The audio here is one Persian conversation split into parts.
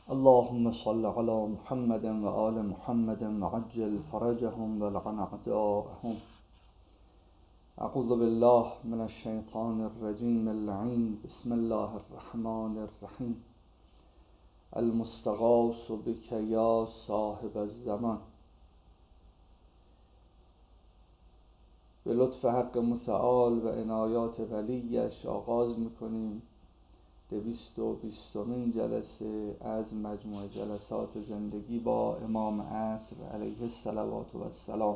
اللهم صل على محمد وآل محمد وعجل فرجهم والعن أعداءهم. أعوذ بالله من الشيطان الرجيم اللعين. بسم الله الرحمن الرحيم. المستغاث بك یا صاحب الزمان. به لطف حق متعال و عنایات ولیش آغاز میکنیم 220مین جلسه از مجموع جلسات زندگی با امام عصر علیه الصلوات و السلام.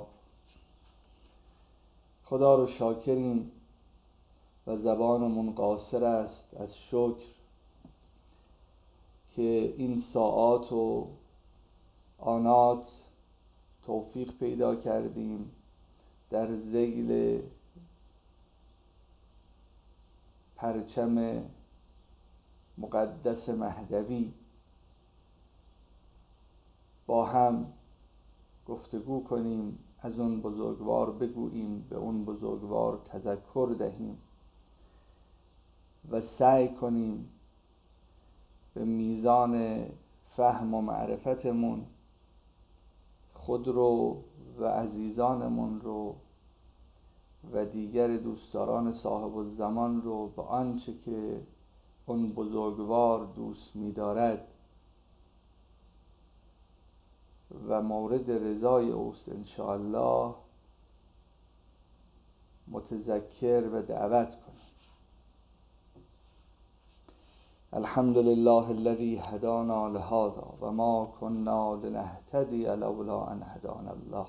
خدا رو شاکریم و زبانمون قاصر است از شکر که این ساعات و آنات توفیق پیدا کردیم در ذیل پرچم مقدس مهدوی با هم گفتگو کنیم، از اون بزرگوار بگوییم، به اون بزرگوار تذکر دهیم و سعی کنیم به میزان فهم و معرفتمون خود رو و عزیزانمون رو و دیگر دوستداران صاحب الزمان رو به آنچه که اون بزرگوار دوست می‌دارد و مورد رضای اوست انشاءالله متذکر و دعوت کنیم. الحمد لله الذي هدانا لهذا و ما كنا لنهتدي لولا ان هدانا الله.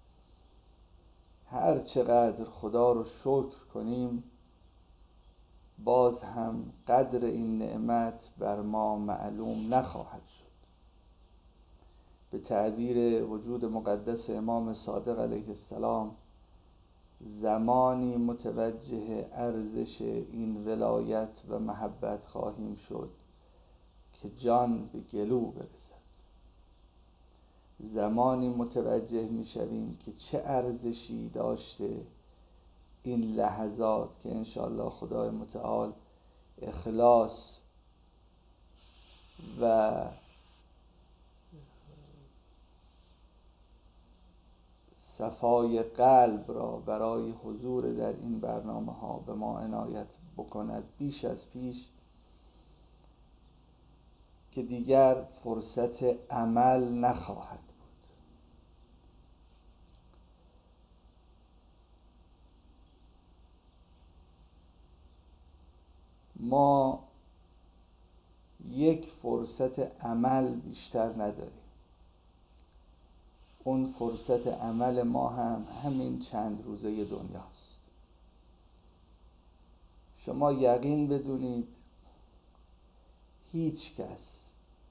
هر چقدر خدا رو شکر کنیم باز هم قدر این نعمت بر ما معلوم نخواهد شد. به تعبیر وجود مقدس امام صادق علیه السلام زمانی متوجه ارزش این ولایت و محبت خواهیم شد که جان به گلو برسد. زمانی متوجه می شویم که چه ارزشی داشته این لحظات که انشاءالله خدای متعال اخلاص و صفای قلب را برای حضور در این برنامه ها به ما عنایت بکند بیش از پیش، که دیگر فرصت عمل نخواهد بود. ما یک فرصت عمل بیشتر نداریم. اون فرصت عمل ما هم همین چند روزه دنیاست. شما یقین بدونید هیچ کس،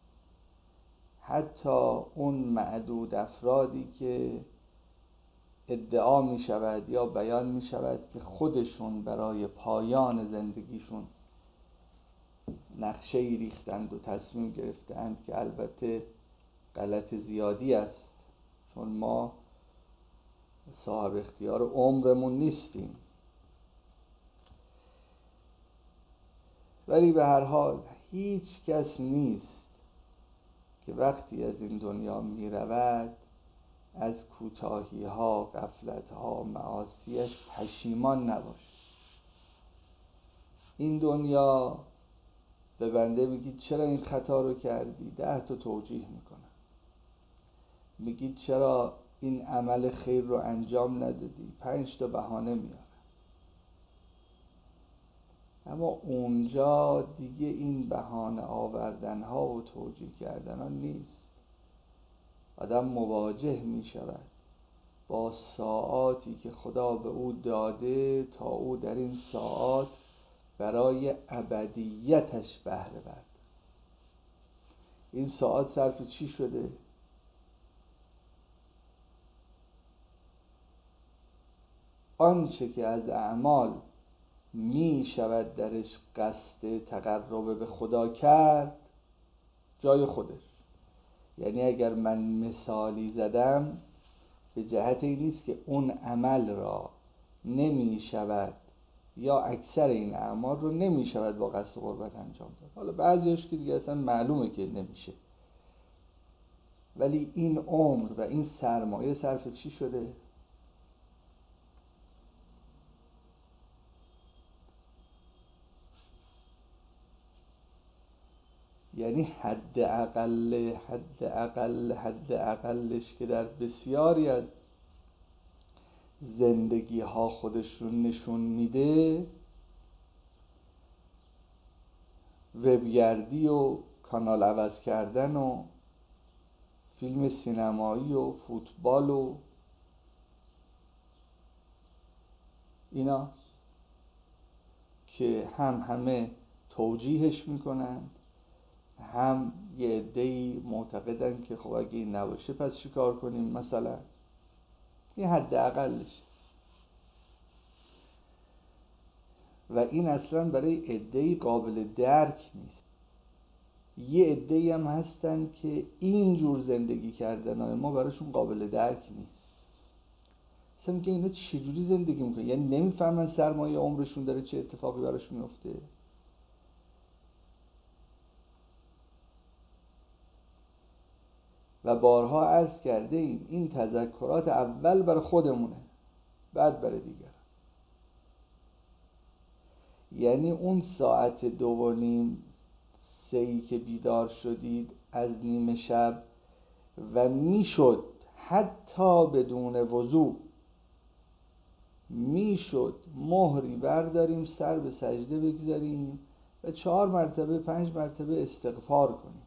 حتی اون معدود افرادی که ادعا می شود یا بیان می شود که خودشون برای پایان زندگیشون نقشه‌ای ریختند و تصمیم گرفتند که البته غلط زیادی است، چون ما صاحب اختیار عمرمون نیستیم، ولی به هر حال هیچ کس نیست که وقتی از این دنیا می رود از کوتاهی ها، غفلت ها، معاصیش پشیمان نباشه. این دنیا به بنده میگید چرا این خطا رو کردی؟ 10 تا توجیه میکنه. میگید چرا این عمل خیر رو انجام ندادی؟ 5 تا بهانه میاره. اما اونجا دیگه این بهانه آوردن ها و توجیه کردن ها نیست. آدم مواجه می شود با ساعاتی که خدا به او داده تا او در این ساعات برای ابدیتش بهره برد. این ساعات صرف چی شده؟ آنچه که از اعمال می شود درش قصد تقرب به خدا کرد جای خودش. یعنی اگر من مثالی زدم به جهت این نیست که اون عمل را نمی شود یا اکثر این اعمال رو نمی شود با قصد قربت انجام داد. حالا بعضیش که دیگه اصلا معلومه که نمیشه، ولی این عمر و این سرمایه صرف چی شده؟ یعنی حد اقلش که در بسیاری از زندگی ها خودش رو نشون میده، وبگردی و کانال عوض کردن و فیلم سینمایی و فوتبال و اینا که همه توجیهش میکنن، هم یه عده‌ای معتقدن که خب اگه این نباشه پس چی کار کنیم مثلا. این حد اقلش و این اصلا برای عده‌ای قابل درک نیست. یه عده‌ای هم هستن که این جور زندگی کردنهای ما براشون قابل درک نیست. اصلا میگه اینا چجوری زندگی میکنن؟ یعنی نمیفهمن سرمایه عمرشون داره چه اتفاقی براش میفته. و بارها عرض کرده ایم این تذکرات اول برای خودمونه، بعد برای دیگر. یعنی اون ساعت 2:30 3 که بیدار شدید از نیمه شب و میشد حتی بدون وضو میشد مهری برداریم، سر به سجده بگذاریم و 4 مرتبه 5 مرتبه استغفار کنیم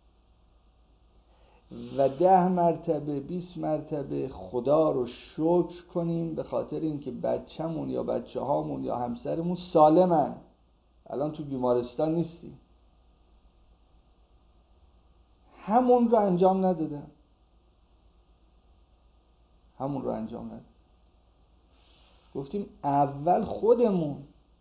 و 10 مرتبه 20 مرتبه خدا رو شکر کنیم به خاطر اینکه بچه‌مون یا بچه‌هامون یا همسرمون سالمن، الان تو بیمارستان نیستیم. همون رو انجام ندادم. گفتیم اول خودمون،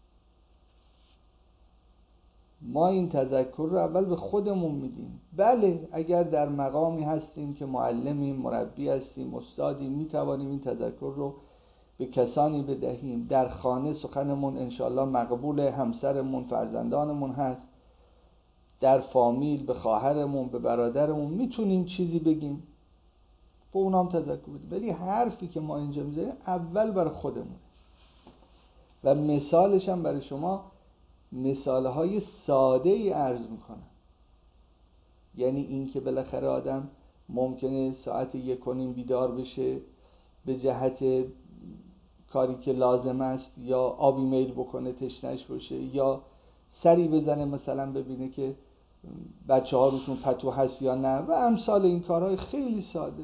ما این تذکر رو اول به خودمون میدیم. بله اگر در مقامی هستیم که معلمیم، مربی هستیم، استادیم، میتوانیم این تذکر رو به کسانی بدهیم. در خانه سخنمون انشالله مقبول، همسرمون، فرزندانمون هست. در فامیل به خواهرمون، به برادرمون میتونیم چیزی بگیم، به اونام تذکر بدیم. ولی حرفی که ما اینجا میذاریم اول برای خودمون و مثالش هم برای شما مثالهای ساده ای عرض میکنم. یعنی این که بالاخره آدم ممکنه ساعت 1:30 بیدار بشه به جهت کاری که لازم است، یا آبی میل بکنه تشنش باشه، یا سری بزنه مثلا ببینه که بچه ها روشون پتو هست یا نه و امثال این کارهای خیلی ساده.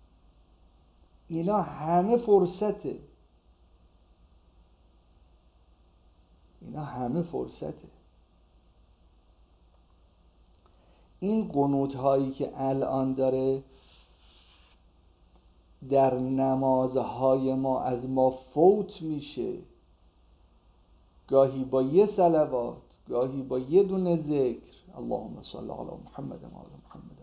اینا همه فرصته. این قنوت هایی که الان داره در نمازهای ما از ما فوت میشه، گاهی با یه صلوات، گاهی با یه دونه ذکر، اللهم صل علی محمد و آل محمد،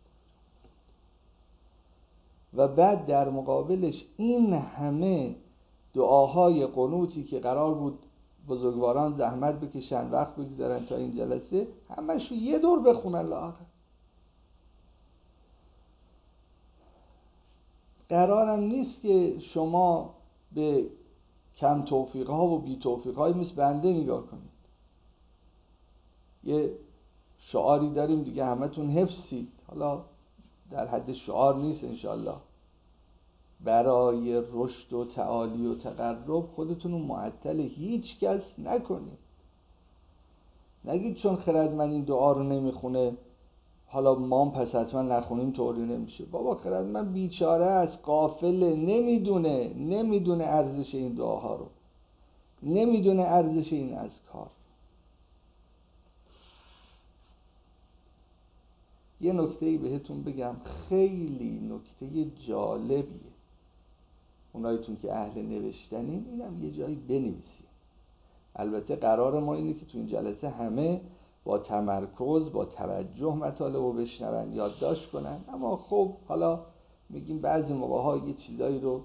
و بعد در مقابلش این همه دعاهای قنوتی که قرار بود بزرگواران زحمت بکشن، وقت بگذارن تا این جلسه، همشو یه دور بخونن لااقل. قرارم نیست که شما به کم توفیق ها و بی توفیق های مثل بنده نگاه کنید. یه شعاری داریم دیگه، همتون حفظید، حالا در حد شعار نیست انشالله. برای رشد و تعالی و تقرب خودتون رو معطل هیچ کس نکنید. نگید چون خردمند این دعا رو نمیخونه حالا ما هم پس حتما نخونیم طوری نمیشه. بابا خردمند بیچاره است، غافله، نمیدونه ارزش این دعاها رو، نمیدونه ارزش این اذکار. یه نکته‌ای بهتون بگم، خیلی نکته جالبیه. اونایتون که اهل نوشتنین اینم یه جایی بنویسید. البته قرار ما اینه که تو این جلسه همه با تمرکز، با توجه مطالب رو بشنون، یادداشت کنن، اما خب حالا میگیم بعضی موقع‌ها یه چیزایی رو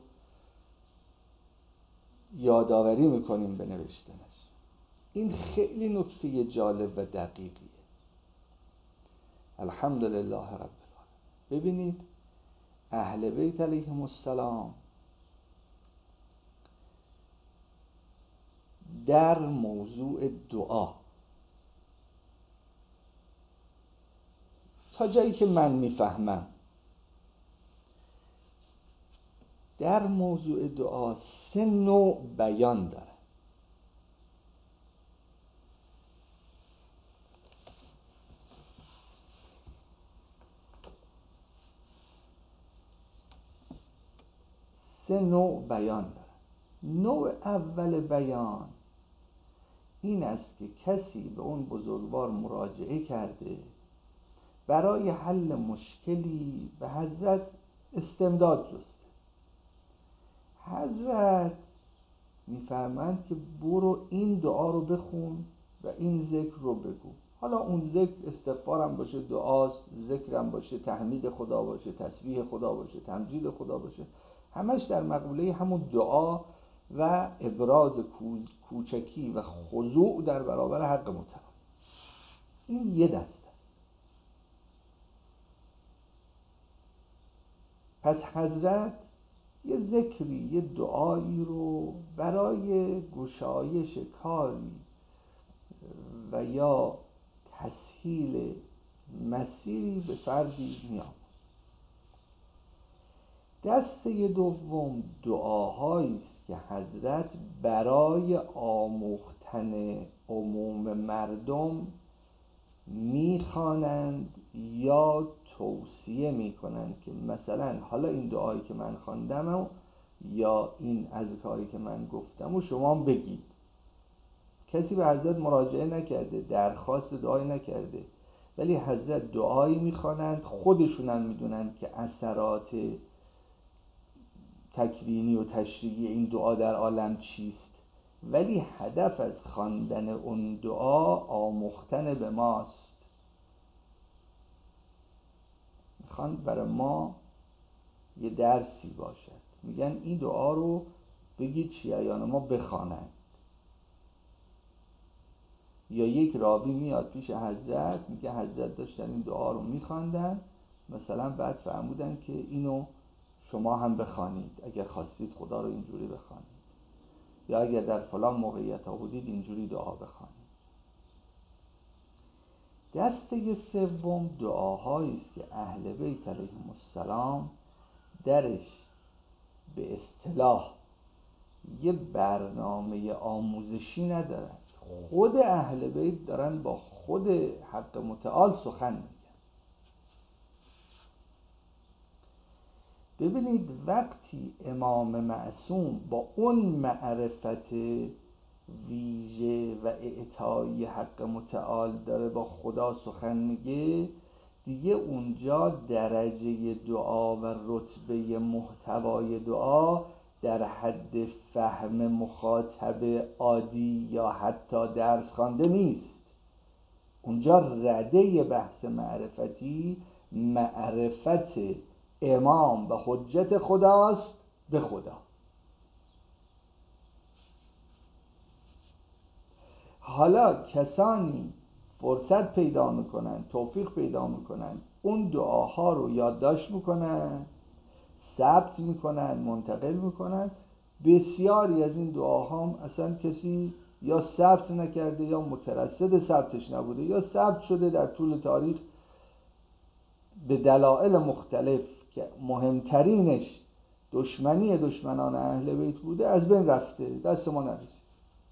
یادآوری میکنیم به نوشتنش. این خیلی نکته جالب و دقیقیه. الحمدلله رب العالمین. ببینید اهل بیت علیهم السلام در موضوع دعا تا جایی که من میفهمم در موضوع دعا 3 نوع بیان داره. نوع اول بیان این است که کسی به اون بزرگوار مراجعه کرده، برای حل مشکلی به حضرت استمداد جسته. حضرت میفرمایند که برو این دعا رو بخون و این ذکر رو بگو. حالا اون ذکر استغفارم باشه، دعاست، ذکرم باشه، تحمید خدا باشه، تسبیح خدا باشه، تمجید خدا باشه، همش در مقوله همون دعا و ابراز کوچکی و خضوع در برابر حق متعال. این یه دست است. پس حضرت یه ذکری، یه دعایی رو برای گشایش کاری و یا تسهیل مسیری به فردی می‌آموزد. دسته دوم دعاهایی است که حضرت برای آموختن عموم مردم میخوانند یا توصیه میکنند که مثلا حالا این دعایی که من خواندم یا این اذکاری که من گفتم و شما بگید. کسی به حضرت مراجعه نکرده، درخواست دعایی نکرده، ولی حضرت دعایی میخوانند، خودشونم میدونند که اثرات تکوینی و تشریعی این دعا در عالم چیست، ولی هدف از خواندن اون دعا آموختن به ماست. میخوان برای ما یه درسی باشد. میگن این دعا رو بگید شیعیان ما بخوانند. یا یک راوی میاد پیش حضرت میگه حضرت داشتن این دعا رو میخواندن، مثلا بعد فرمودن که اینو شما هم بخوانید اگر خواستید خدا رو اینجوری بخوانید، یا اگر در فلان موقعیت ها بودید اینجوری دعا بخوانید. دسته سوم دعاهایی است که اهل بیت علیهم السلام درش به اصطلاح یه برنامه آموزشی ندارند. خود اهل بیت دارن با خود حق متعال سخن میگن. ببینید وقتی امام معصوم با اون معرفت ویژه و اعطای حق متعال داره با خدا سخن میگه، دیگه اونجا درجه دعا و رتبه محتوای دعا در حد فهم مخاطب عادی یا حتی درس خوانده نیست. اونجا رده بحث معرفتی معرفت امام و حجت خداست به خدا. حالا کسانی فرصت پیدا میکنن، توفیق پیدا میکنن، اون دعاها رو یادداشت میکنن، ثبت میکنن، منتقل میکنن. بسیاری از این دعاها اصلا کسی یا ثبت نکرده یا مترصد ثبتش نبوده یا ثبت شده در طول تاریخ به دلایل مختلف که مهمترینش دشمنی دشمنان اهل بیت بوده از بین رفته، دست ما نرسید.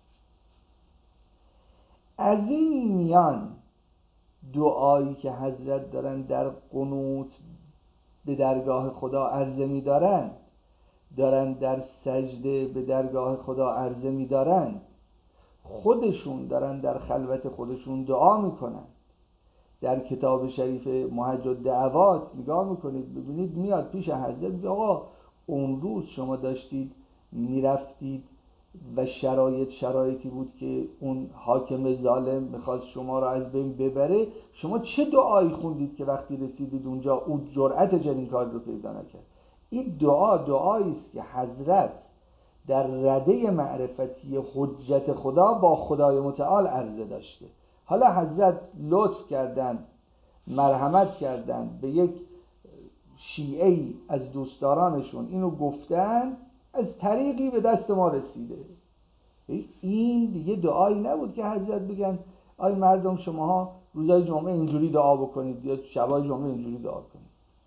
از این میان دعایی که حضرت دارن در قنوت به درگاه خدا عرضه می‌دارن، دارن در سجده به درگاه خدا عرضه می‌دارن، خودشون دارن در خلوت خودشون دعا میکنن. در کتاب شریف محج الدعوات نگاه میکنید ببینید میاد پیش حضرت میگه آقا اون روز شما داشتید میرفتید و شرایطی بود که اون حاکم ظالم میخواست شما را از بین ببره، شما چه دعایی خوندید که وقتی رسیدید اونجا اون جرأت جنین کار رو پیدا نکرد؟ این دعایی است که حضرت در رده معرفتی حجت خدا با خدای متعال عرضه داشته. حالا حضرت لطف کردند، مرحمت کردند، به یک شیعه‌ای از دوستدارانشون اینو گفتن، از طریقی به دست ما رسیده. این دیگه دعایی نبود که حضرت بگن آی مردم شماها روزای جمعه اینجوری دعا بکنید یا شبای جمعه اینجوری دعا کنید.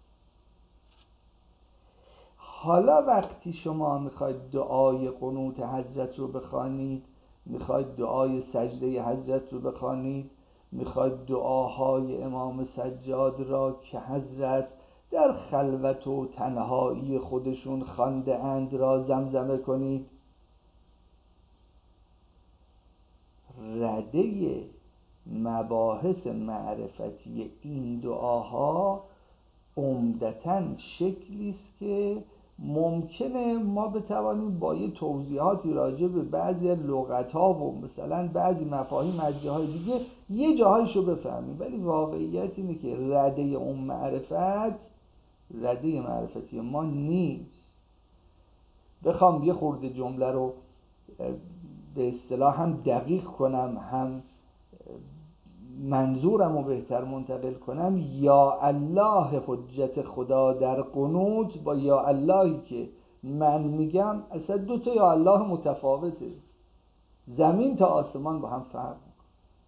حالا وقتی شما میخواید دعای قنوت حضرت رو بخوانید، میخواید دعای سجده حضرت رو بخوانید، میخواید دعاهای امام سجاد را که حضرت در خلوت و تنهایی خودشون خوانده اند را زمزمه کنید، رده مباحث معرفتی این دعاها عمدتاً شکلی است که ممکنه ما بتوانیم با یه توضیحاتی راجع به بعضی لغت‌ها و مثلا بعضی مفاهیم از جاهای دیگه یه جاهایشو بفهمیم، ولی واقعیت اینه که رده اون رده معرفتی ما نیست. بخوام یه خورده جمله رو به اصطلاح هم دقیق کنم، هم منظورم رو بهتر منتقل کنم، یا الله حجت خدا در قنوت با یا اللهی که من میگم اصلا دو تا یا الله متفاوته، زمین تا آسمان با هم فرق میکنه.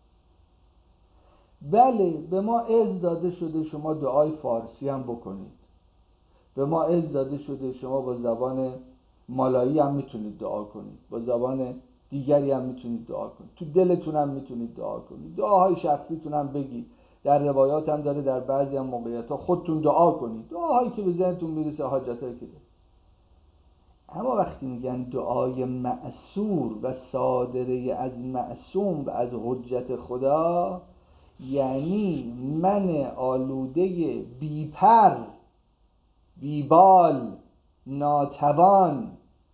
بله به ما اذن داده شده شما دعای فارسی هم بکنید، به ما اذن داده شده شما با زبان مالایی هم میتونید دعا کنید، با زبان دیگری هم میتونید دعا کنید، تو دلتون هم میتونید دعا کنید، دعاهای شخصیتون هم بگید، در روایات هم داره در بعضی هم موقعیت ها خودتون دعا کنید، دعاهایی که به ذهنتون میرسه، حاجتایی که داره. اما وقتی میگن دعای معصور و صادره از معصوم و از حجت خدا، یعنی من آلوده بیپر بیبال ناتوان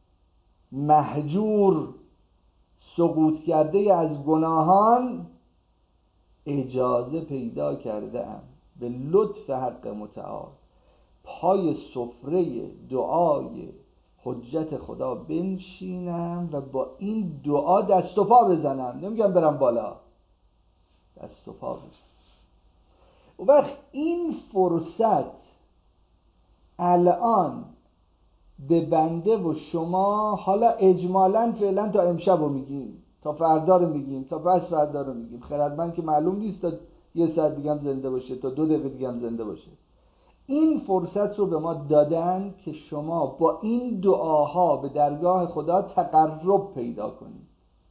مهجور سقوط کرده از گناهان اجازه پیدا کرده ام به لطف حق متعال پای سفره دعای حجت خدا بنشینم و با این دعا دست و پا بزنم، نمیگم برم بالا، دست و پا بزنم. و وقت این فرصت الان به بنده و شما، حالا اجمالاً فعلا تا امشب رو میگیم، تا فردا رو میگیم، تا پس فردا رو میگیم، خردمند که معلوم نیست تا یه ساعت دیگه هم زنده باشه، تا 2 دقیقه دیگه هم زنده باشه. این فرصت رو به ما دادن که شما با این دعاها به درگاه خدا تقرب پیدا کنید.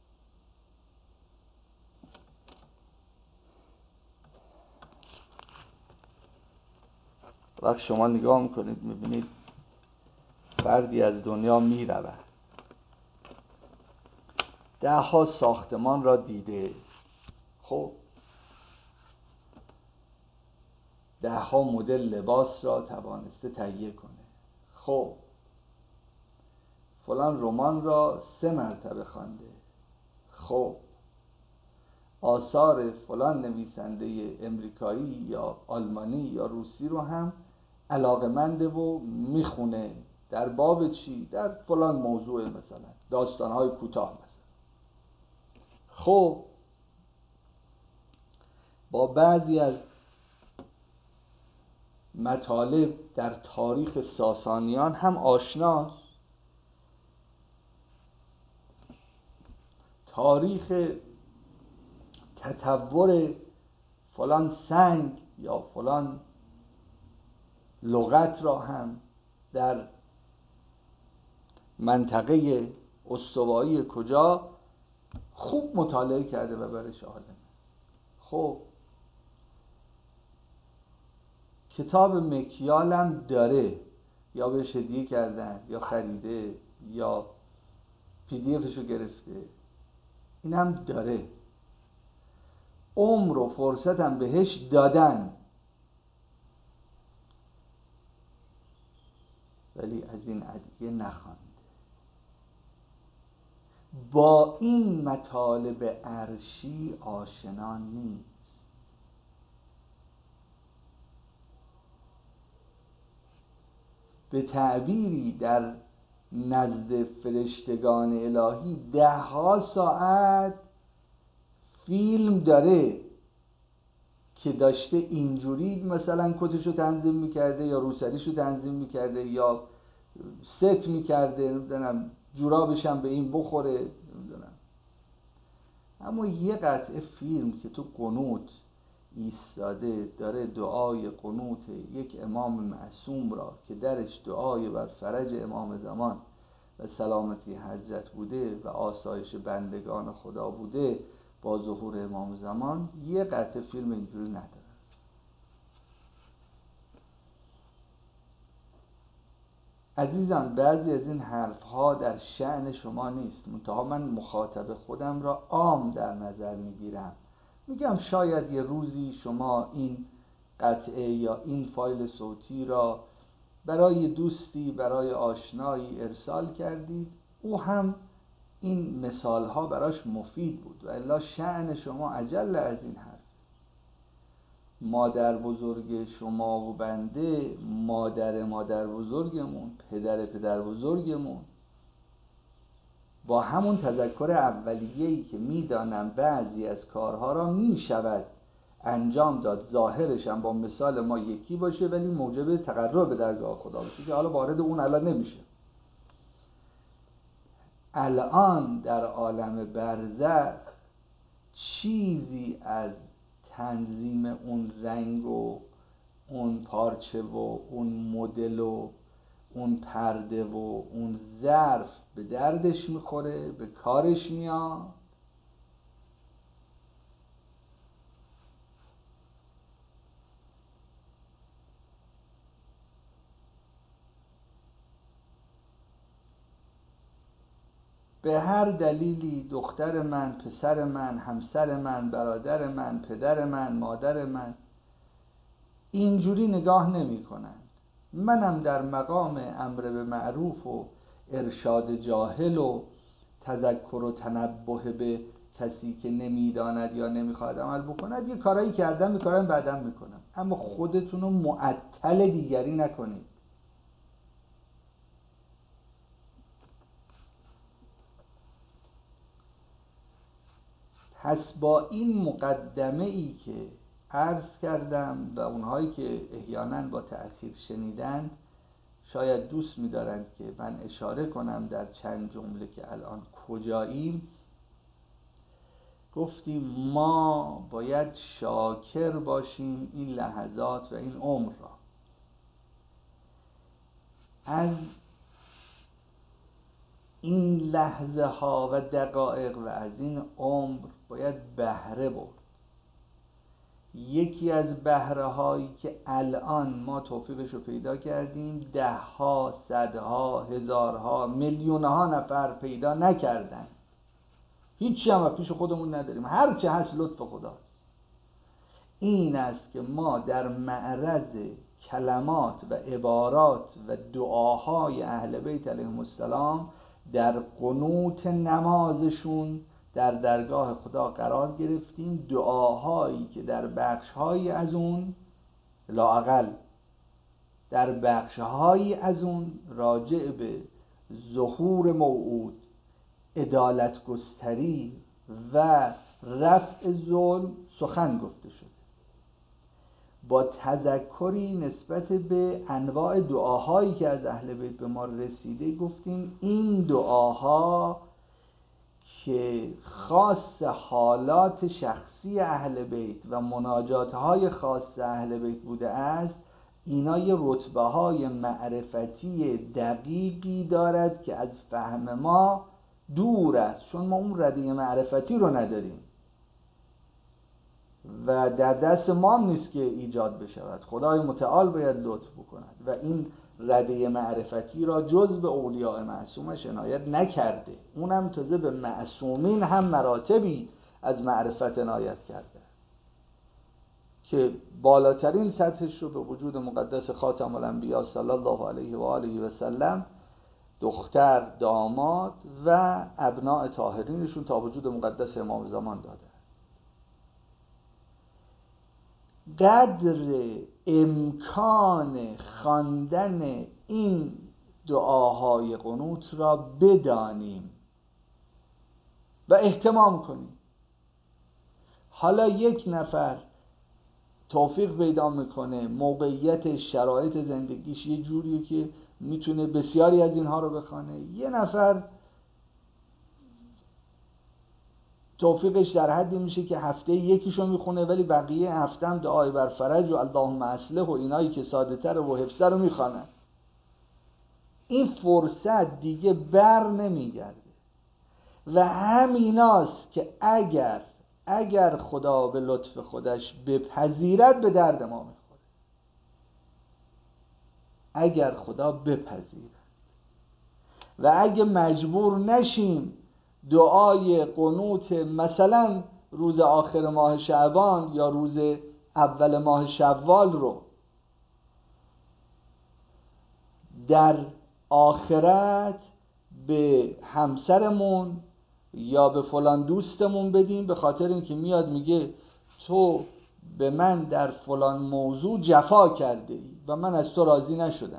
وقت شما نگاه میکنید میبینید فردی از دنیا میرود، 10 ساختمان را دیده، خب 10 مدل لباس را توانسته تهیه کنه، خب فلان رمان را 3 مرتبه خوانده، خب آثار فلان نویسنده امریکایی یا آلمانی یا روسی رو هم علاقه‌منده و میخونه، در باب چی؟ در فلان موضوع، مثلا داستان‌های کوتاه مثلا. خب با بعضی از مطالب در تاریخ ساسانیان هم آشناست، تاریخ تطور فلان سنگ یا فلان لغت را هم در منطقه استوایی کجا خوب مطالعه کرده و برش عالم. خب کتاب مکیالم داره، یا بهش هدیه کردن یا خریده یا پی دی افشو گرفته، این هم داره، عمر و فرصتم بهش دادن، ولی از این ادعیه نخواند. با این مطالب عرشی آشنا نیست. به تعبیری در نزد فرشتگان الهی 10 ساعت فیلم داره که داشته اینجوری مثلا کتشو تنظیم میکرده یا روسریشو تنظیم میکرده یا ست میکرده، نمیدونم جورابش هم به این بخوره، نمیدونم. اما یه قطعه فیلم که تو قنوت ایستاده داره دعای قنوت یک امام معصوم را که درش دعای بر فرج امام زمان و سلامتی حضرت بوده و آسایش بندگان خدا بوده با ظهور امام زمان، یه قطعه فیلم اینجوری نداره. عزیزان بعضی از این حرفها در شأن شما نیست، منتها من مخاطب خودم را عام در نظر میگیرم. میگم شاید یه روزی شما این قطعه یا این فایل صوتی را برای دوستی، برای آشنایی ارسال کردید، او هم این مثالها براش مفید بود و الا شأن شما اجل از این حرف. مادر بزرگ شما و بنده، مادر بزرگمون، پدر بزرگمون، با همون تذکر اولیه‌ای که میدانم بعضی از کارها را میشود انجام داد، ظاهرش هم با مثال ما یکی باشه ولی موجب تقرب به درگاه خدا باشه، که حالا وارد اون الان نمیشه. الان در عالم برزخ چیزی از تنظیم اون رنگ و اون پارچه و اون مدل و اون پرده و اون ظرف به دردش میخوره، به کارش میاد. به هر دلیلی دختر من، پسر من، همسر من، برادر من، پدر من، مادر من اینجوری نگاه نمی کنند. منم در مقام امر به معروف و ارشاد جاهل و تذکر و تنبه به کسی که نمیداند یا نمیخواد عمل بکند یه کارایی کردم میکنم بعدم میکنم، اما خودتونو معطل دیگری نکنید. پس با این مقدمه ای که عرض کردم و اونهایی که احیانا با تأخیر شنیدند شاید دوست می‌دارند که من اشاره کنم در چند جمله که الان کجاییم. گفتیم ما باید شاکر باشیم این لحظات و این عمر را. از این لحظه ها و دقایق و از این عمر باید بهره برد. یکی از بهره هایی که الان ما توفیقش رو پیدا کردیم ده ها، صدها، هزارها، میلیون ها نفر پیدا نکردن، هیچی هم پیش خودمون نداریم، هر چه هست لطف خداست. این است که ما در معرض کلمات و عبارات و دعاهای اهل بیت علیهم السلام در قنوت نمازشون در درگاه خدا قرار گرفتیم. دعاهایی که در بخشهایی از اون لااقل در بخشهایی از اون راجع به ظهور موعود، عدالت گستری و رفع ظلم سخن گفته شده، با تذکری نسبت به انواع دعاهایی که از اهل بیت به ما رسیده. گفتیم این دعاها که خاص حالات شخصی اهل بیت و مناجاتهای خاص اهل بیت بوده است، اینا یه رتبه های معرفتی دقیقی دارد که از فهم ما دور است، چون ما اون رده معرفتی رو نداریم و در دست ما نیست که ایجاد بشود. خدای متعال باید لطف بکند و این رده معرفتی را جز به اولیاء معصومش عنایت نکرده. اونم تازه به معصومین هم مراتبی از معرفت عنایت کرده است که بالاترین سطحش رو به وجود مقدس خاتم الانبیا صلی الله علیه و آله و سلم، دختر، داماد و ابناء طاهرینشون تا وجود مقدس امام زمان داده. قدر امکان خواندن این دعاهای قنوت را بدانیم و اهتمام کنیم. حالا یک نفر توفیق پیدا میکنه، موقعیت شرایط زندگیش یه جوریه که میتونه بسیاری از اینها رو بخونه. یه نفر توفیقش در حدی میشه که هفته یکیشو میخونه ولی بقیه هفته هم دعای بر فرج و اللهم اصلح و اینایی که ساده تر و حفظه رو میخوانن. این فرصت دیگه بر نمیگرده و همیناست که اگر خدا به لطف خودش بپذیرد به درد ما میخوره. اگر خدا بپذیرد و اگه مجبور نشیم دعای قنوت مثلا روز آخر ماه شعبان یا روز اول ماه شوال رو در آخرت به همسرمون یا به فلان دوستمون بدیم به خاطر اینکه میاد میگه تو به من در فلان موضوع جفا کرده ای و من از تو راضی نشدم،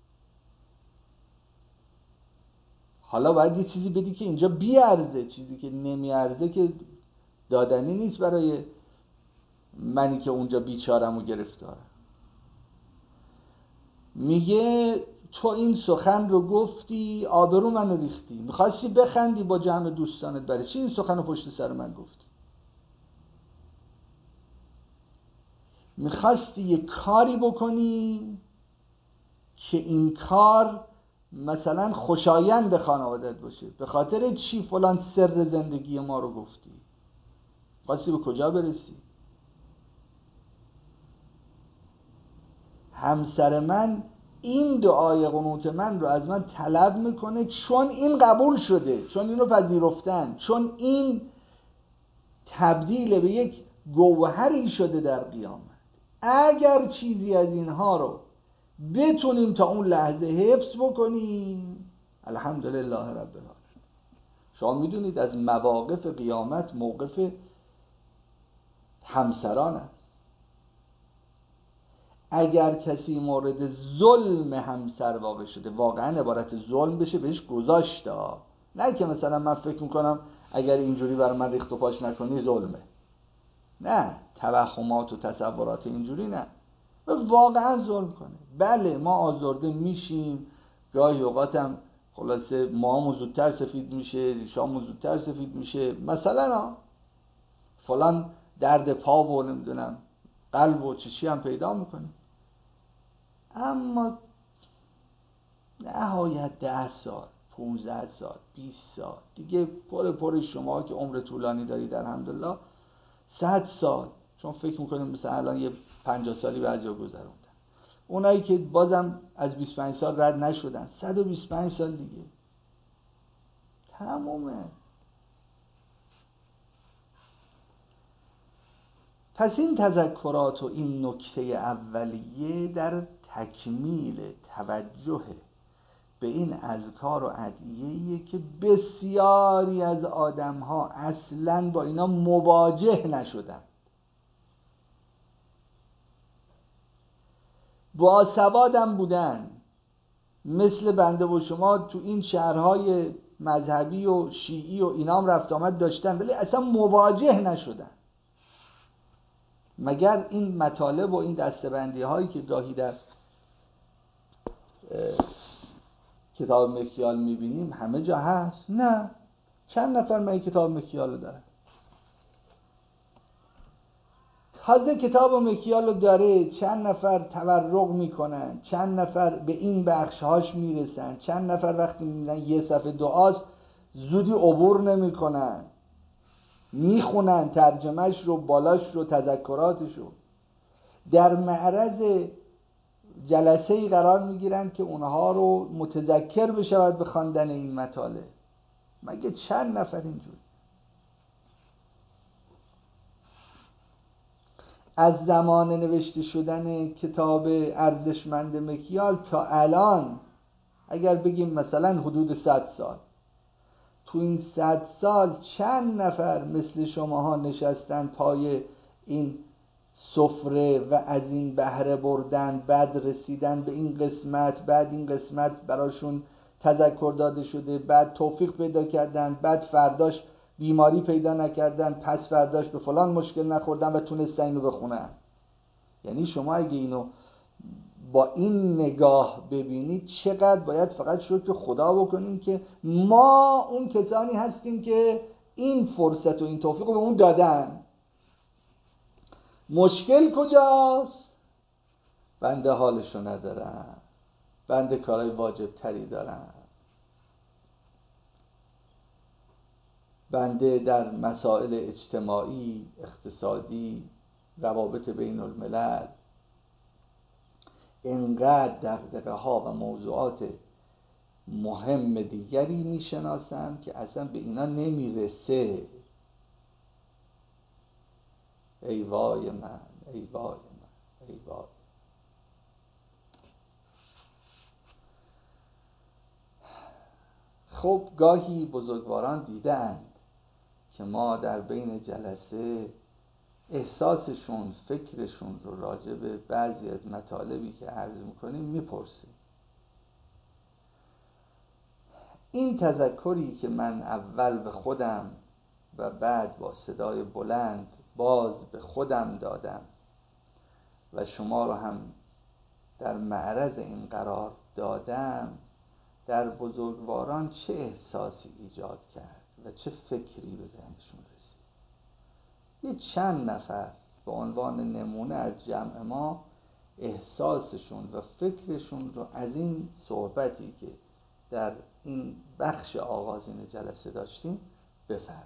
حالا باید یه چیزی بدی که اینجا بیارزه. چیزی که نمیارزه که دادنی نیست برای منی که اونجا بیچارم و گرفتارم. میگه تو این سخن رو گفتی، آبرو منو ریختی، میخواستی بخندی با جمع دوستانت، برای چی این سخن رو پشت سر من گفتی؟ میخواستی یه کاری بکنی که این کار مثلا خوشایند خانوادت باشه، به خاطر چی فلان سر زندگی ما رو گفتی؟ خواستی به کجا برسی؟ همسر من این دعای قنوت من رو از من طلب میکنه چون این قبول شده، چون این رو پذیرفتن، چون این تبدیل به یک گوهری شده در قیامت. اگر چیزی از اینها رو بتونیم تا اون لحظه حفظ بکنیم، الحمدلله رب العالمین. شما میدونید از مواقف قیامت موقف همسران است. اگر کسی مورد ظلم همسر واقع شده، واقعا عبارت ظلم بشه بهش گذاشته، نه که مثلا من فکر میکنم اگر اینجوری برای من ریخت و پاش نکنی ظلمه، نه، توهمات و تصورات اینجوری نه، واقعا ظلم کنه. بله ما آزرده میشیم، گاهی اوقات هم خلاصه موامون زودتر سفید میشه، ریشامون زودتر سفید میشه، مثلا فلان درد پا و نمیدونم قلب و چیشی هم پیدا میکنه، اما نهایت 10 سال 15 سال 20 سال دیگه پر شما که عمر طولانی دارید الحمدلله 100 سال، چون فکر میکنیم مثلا الان یه 50 سالی بعضیا گذروندن، اونایی که بازم از 25 سال رد نشدن 125 سال دیگه تمومه. پس این تذکرات و این نکته اولیه در تکمیل توجه به این اذکار و ادعیه‌ایه که بسیاری از آدم‌ها اصلاً با اینا مواجه نشدن، با سوادم بودن، مثل بنده و شما تو این شهرهای مذهبی و شیعی و اینام رفت آمد داشتن ولی اصلا مواجه نشدن. مگر این مطالب و این دسته‌بندی هایی که گاهی در کتاب مکیال میبینیم همه جا هست؟ نه. چند نفر من کتاب مکیال رو دارن؟ تازه کتاب مکیال رو داره چند نفر تورق میکنن، چند نفر به این بخشهاش میرسن، چند نفر وقتی میبینن یه صفحه دعاست زودی عبور نمیکنن، میخونن ترجمهش رو، بالاش رو، تذکراتش رو، در معرض جلسه‌ای قرار میگیرن که اونها رو متذکر بشود به خواندن این مطالب. مگه چند نفر اینجور؟ از زمان نوشته شدن کتاب ارزشمند مکیال تا الان اگر بگیم مثلا حدود 100 سال، تو این 100 سال چند نفر مثل شماها نشستن پای این سفره و از این بهره بردن، بعد رسیدن به این قسمت، بعد این قسمت براشون تذکر داده شده، بعد توفیق پیدا کردن، بعد فرداش بیماری پیدا نکردن، پس فرداش به فلان مشکل نخوردن و تونستن اینو بخونن. یعنی شما اگه اینو با این نگاه ببینید چقدر باید فقط شکر خدا بکنیم که ما اون کسانی هستیم که این فرصت و این توفیق رو به اون دادن. مشکل کجاست؟ بنده حالشو ندارم، بنده کارهای واجب تری دارم، بنده در مسائل اجتماعی، اقتصادی، روابط بین الملل اینقدر دغدغه ها و موضوعات مهم دیگری میشناسم که اصلا به اینا نمیرسه. ای وای من، ای وای من، ای وای. خب گاهی بزرگواران دیدند که ما در بین جلسه احساسشون، فکرشون رو راجع به بعضی از مطالبی که عرض میکنیم میپرسیم. این تذکری که من اول به خودم و بعد با صدای بلند باز به خودم دادم و شما رو هم در معرض این قرار دادم، در بزرگواران چه احساسی ایجاد کرد و چه فکری به ذهنشون رسید. یه چند نفر به عنوان نمونه از جمع ما احساسشون و فکرشون رو از این صحبتی که در این بخش آغازین جلسه داشتیم بفرمایید.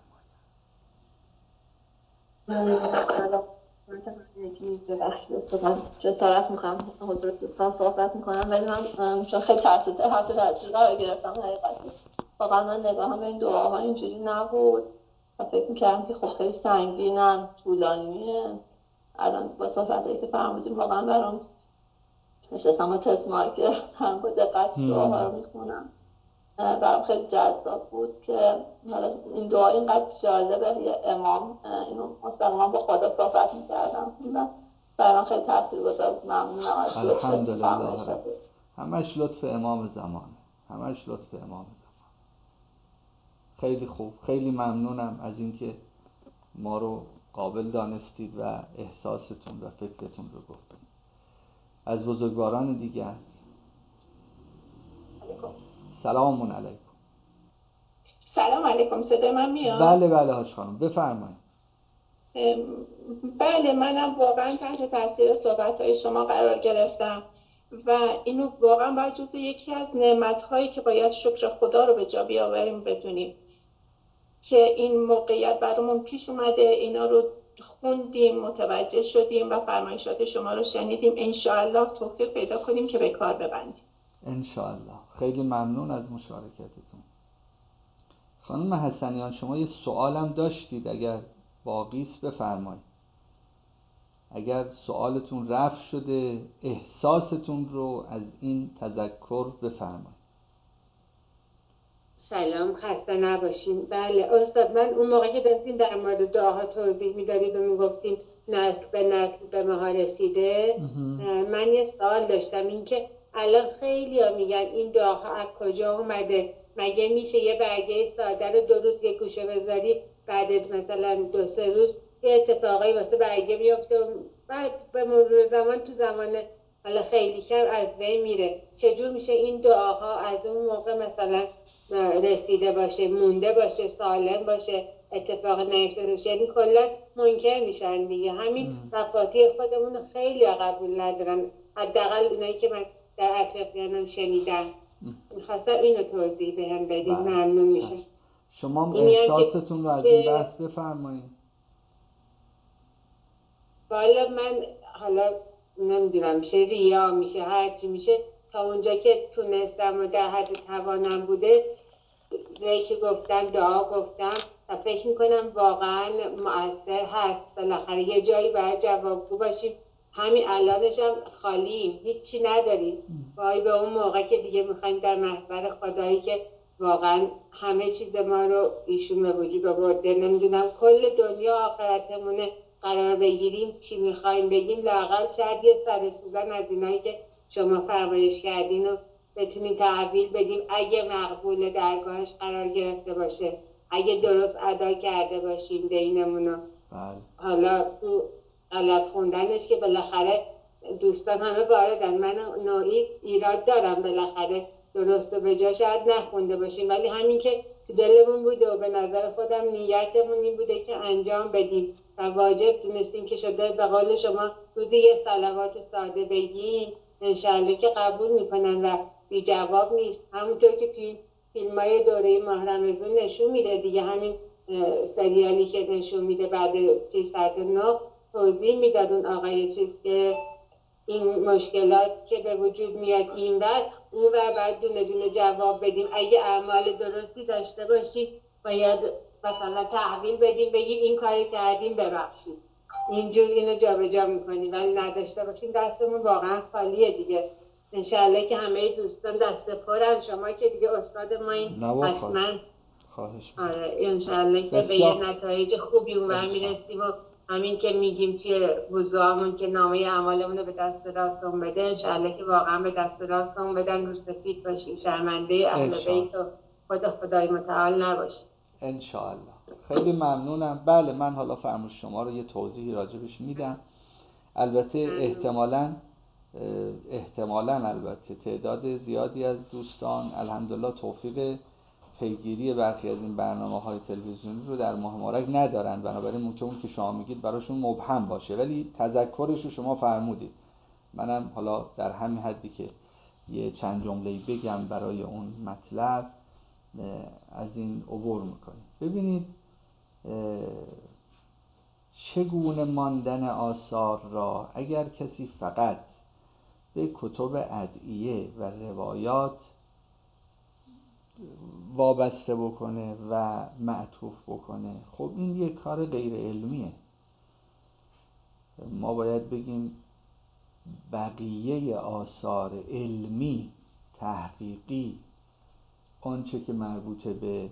من جسارت میکنم حضور دوستان صحبت میکنم، ولی من چون خیلی تحت تاثیر قرار گرفتم حقیقتش. واقعا من نگاهم به این دعاها اینجوری نبود و فکر میکردم که خب خیلی سنگینن، طولانیه. الان با صحبتایی که فرمودیم واقعا برام نشستم و تسمار گرفتم با دقت دعاها رو میخونم. برام خیلی جذاب بود که حالا این دعا اینقدر جالبه. یه امام اینو مستقیما با خدا صحبت میکردم و برام خیلی تاثیرگذار بود. ممنونم از الحمدلله. همش لطف امام زمان، همش لطف امام زمان. خیلی خوب، خیلی ممنونم از اینکه ما رو قابل دانستید و احساستون و فکرتون رو گفتید. از بزرگواران دیگر سلام علیکم. سلام علیکم. صدای من میاد؟ بله بله حاج خانم بفرمایید. بله منم واقعا تحت تاثیر صحبت‌های شما قرار گرفتم و اینو واقعا باید جزو یکی از نعمت‌هایی که باید شکر خدا رو به جا بیاوریم بدونیم که این موقعیت برامون پیش اومده، اینا رو خوندیم، متوجه شدیم و فرمایشات شما رو شنیدیم. انشاءالله توفیق پیدا کنیم که به کار ببندیم. انشاءالله. خیلی ممنون از مشارکتتون. خانم حسنیان شما یه سوالم داشتید، اگر باقیس بفرمایید. اگر سوالتون رفع شده احساستون رو از این تذکر بفرمایید. سلام، خسته نباشین. بله استاد، من اون موقع که داشتین در مورد دعاها توضیح میدادید و میگفتین نسل به نسل به ما رسیده، من یه سوال داشتم. این که الان خیلی ها میگن این دعاها از کجا اومده؟ مگه میشه یه برگه ساده رو 2 روز یه گوشه بذاری بعد مثلا 2-3 روز یه اتفاقایی واسه برگه میفته و بعد به مرور زمان تو زمان حالا خیلی کم از بین میره؟ چجور میشه این دعاها از اون موقع مثلا رسیده باشه، مونده باشه، سالم باشه، اتفاق نیفتاده باشه؟ یعنی کلا منکر میشن دیگه. همین مفاتیح خودمون خیلی قبول ندارن، حداقل اونایی که من در اطرافیانم شنیدم. میخواستم اینو توضیح بهم بدید. ممنون میشم. شما احساستون رو از این بحث بفرمایید. والا من حالا نمیدونم، میشه ریا، میشه هرچی میشه، تا اونجا که تونستم و در حد توانم بوده که گفتم، دعا گفتم و فکر میکنم واقعا مؤثر هست. بالاخره یه جایی باید جوابگو باشیم. همین الانش هم خالیم، هیچی نداریم. وای به اون موقع که دیگه میخوایم در محضر خدایی که واقعا همه چیز ما رو ایشون به وجود آورده، نمیدونم کل دنیا آخرتمونه قرار بگیریم، چی میخوایم بگیم، لااقل شاید یه سر سوزن از اینایی که شما فرمایش کردین و بتونیم تحویل بدیم اگه مقبول درگاهش قرار گرفته باشه، اگه درست ادا کرده باشیم دینمونو. حالا تو غلط خوندنش که بالاخره دوستان همه واردن. من نوعی ایراد دارم، بالاخره درست و به جا شاید نخونده باشیم، ولی همین که تو دلمون بوده و به نظر خودم نیتمون این بوده که انجام بدیم و واجب دونستیم که شده. به قول شما روزی یه صلوات ساده بگیم انشالله که قبول میکنن و بی جواب نیست. همونطور که توی فیلمای دوره ماه رمضان نشون میده دیگه، همین سریالی که نشون میده بعد 309 توضیح میداد اون آقای چیز که این مشکلات که به وجود میاد این اون بعد دونه دونه جواب بدیم. اگه اعمال درستی داشته باشید باید مثلا تحویل بدیم، بگیم این کاری کردیم ببخشید، اینجور اینو جابجا میکنیم، ولی نداشته باشیم دستمون واقعا خالیه دیگه. انشالله که همه دوستان دست پرن، شما که دیگه استاد ما این حتما خواهش انشالله که به یه نتایج خوبی اونور میرسیم و همین که میگیم توی وضوامون که نامه اعمالمون رو به دست راستمون بده، انشالله که واقعا به دست راستمون بدن، رو سفید باشیم، شرمنده اهل بیت و خود خدای متعال نباشیم انشالله. خیلی ممنونم. بله من حالا فرموش شما رو یه توضیحی راجبش میدم. البته احتمالاً البته تعداد زیادی از دوستان الحمدلله توفیق پیگیری برخی از این برنامه‌های تلویزیونی رو در ماه مبارک ندارن، بنابراین ممکنه که شما میگید براشون مبهم باشه، ولی تذکرش رو شما فرمودید. منم حالا در همین حدی که یه چند جمله‌ای بگم برای اون مطلب از این عبور میکنیم. ببینید چگونه ماندن آثار را اگر کسی فقط به کتب ادعیه و روایات وابسته بکنه و معطوف بکنه، خب این یه کار غیر علمیه. ما باید بگیم بقیه آثار علمی تحقیقی، آنچه که مربوط به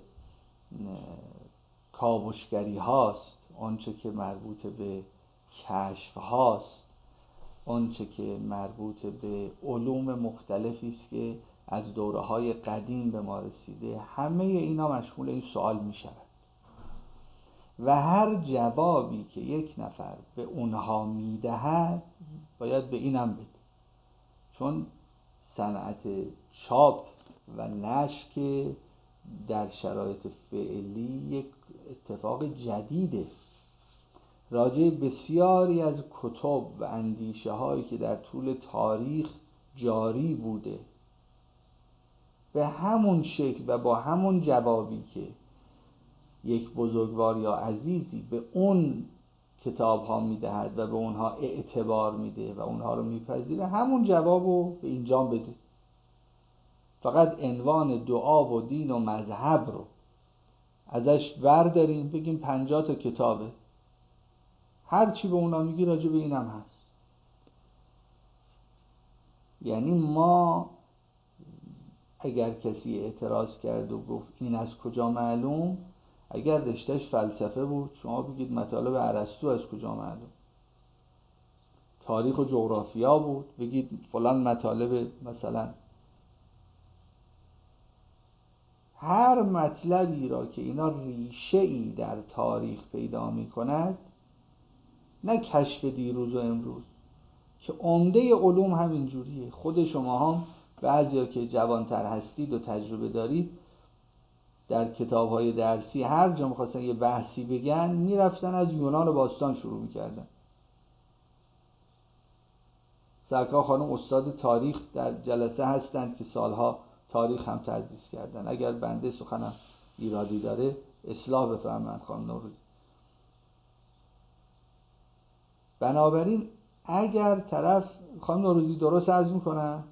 کاوشگری هاست، آنچه که مربوط به کشف هاست، آنچه که مربوط به علوم مختلفی است که از دوره‌های قدیم به ما رسیده، همه اینا مشمول این سوال می شود و هر جوابی که یک نفر به اونها می دهد باید به اینم بده، چون صنعت چاپ و نشر که در شرایط فعلی یک اتفاق جدیده. راجع بسیاری از کتب و اندیشه هایی که در طول تاریخ جاری بوده به همون شکل و با همون جوابی که یک بزرگوار یا عزیزی به اون کتاب ها میدهد و به اونها اعتبار میده و اونها رو میپذیره، همون جواب رو به اینجا بده. فقط عنوان دعا و دین و مذهب رو ازش برداریم بگیم 50 تا کتابه، هر چی به اونا میگی راجع به اینم هست. یعنی ما اگر کسی اعتراض کرد و گفت این از کجا معلوم، اگر رشتهش فلسفه بود شما بگید مطالب ارسطو از کجا معلوم، تاریخ و جغرافیا بود بگید فلان مطالب، مثلا هر مطلبی را که اینا ریشه ای در تاریخ پیدا می کند، نه کشف دیروز و امروز که عمده علوم همین جوریه. خود شما هم بعضیا که جوانتر هستید و تجربه دارید در کتاب‌های درسی هر جا می‌خواستن یه بحثی بگن میرفتن از یونان باستان شروع می‌کردن. سرکار خانم استاد تاریخ در جلسه هستند که سالها تاریخ هم تدریس کردن. اگر بنده سخنم ایرادی داره اصلاح بفرمایند خانم نوروزی. بنابراین اگر طرف، خانم نوروزی درست عرض میکنم؟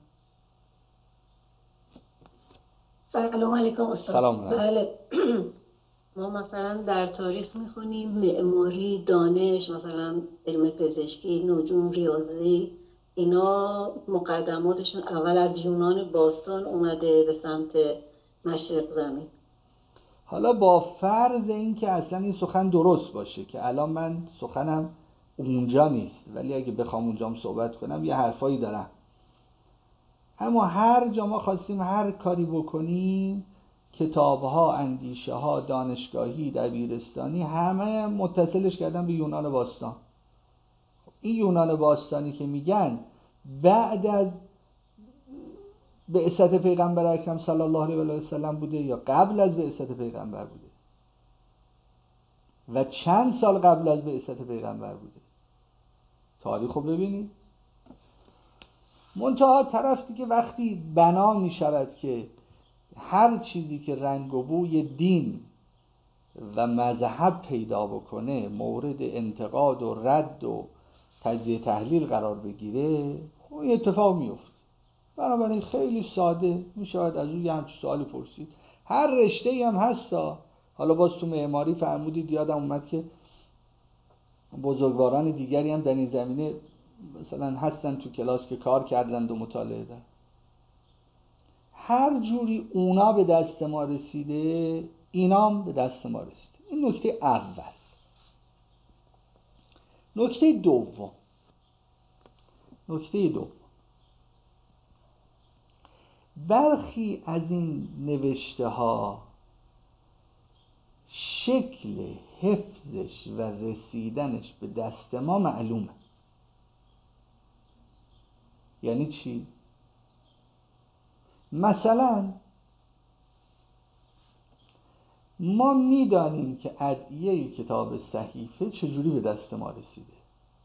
سلام علیکم استاد. سلام. بله ما مثلا در تاریخ میخونیم معماری، دانش، مثلا علم پزشکی، نجوم، ریاضی، اینا مقدماتشون اول از یونان باستان اومده به سمت مشرق زمین. حالا با فرض این که اصلا این سخن درست باشه که الان من سخنم اونجا نیست، ولی اگه بخوام اونجام صحبت کنم یه حرفایی دارم، اما هر جا ما خواستیم هر کاری بکنیم کتاب‌ها، اندیشه‌ها، دانشگاهی، دبیرستانی همه متصلش کردن به یونان باستان. این یونان باستانی که میگن بعد از بعثت پیغمبر اکرم صلی الله علیه و سلم بوده یا قبل از بعثت پیغمبر بوده و چند سال قبل از بعثت پیغمبر بوده. تاریخ رو ببینید. منتها طرف دیگه وقتی بنا می شود که هر چیزی که رنگ و بوی دین و مذهب پیدا بکنه مورد انتقاد و رد و تجزیه تحلیل قرار بگیره، خب این اتفاق میفته. بنابراین خیلی ساده می شود از اون یه همچین سوالی پرسید. هر رشته‌ای هم هستا. حالا باز تو معماری فرمودید، یادم اومد که بزرگواران دیگری هم در این زمینه مثلا هستن تو کلاس که کار کردند و مطالعه دارن. هر جوری اونا به دست ما رسیده اینام به دست ما رسیده. این نکته اول. نکته دوم، برخی از این نوشته ها شکل حفظش و رسیدنش به دست ما معلومه. یعنی چی؟ مثلا ما میدانیم که ادعیه کتاب صحیفه چجوری به دست ما رسیده.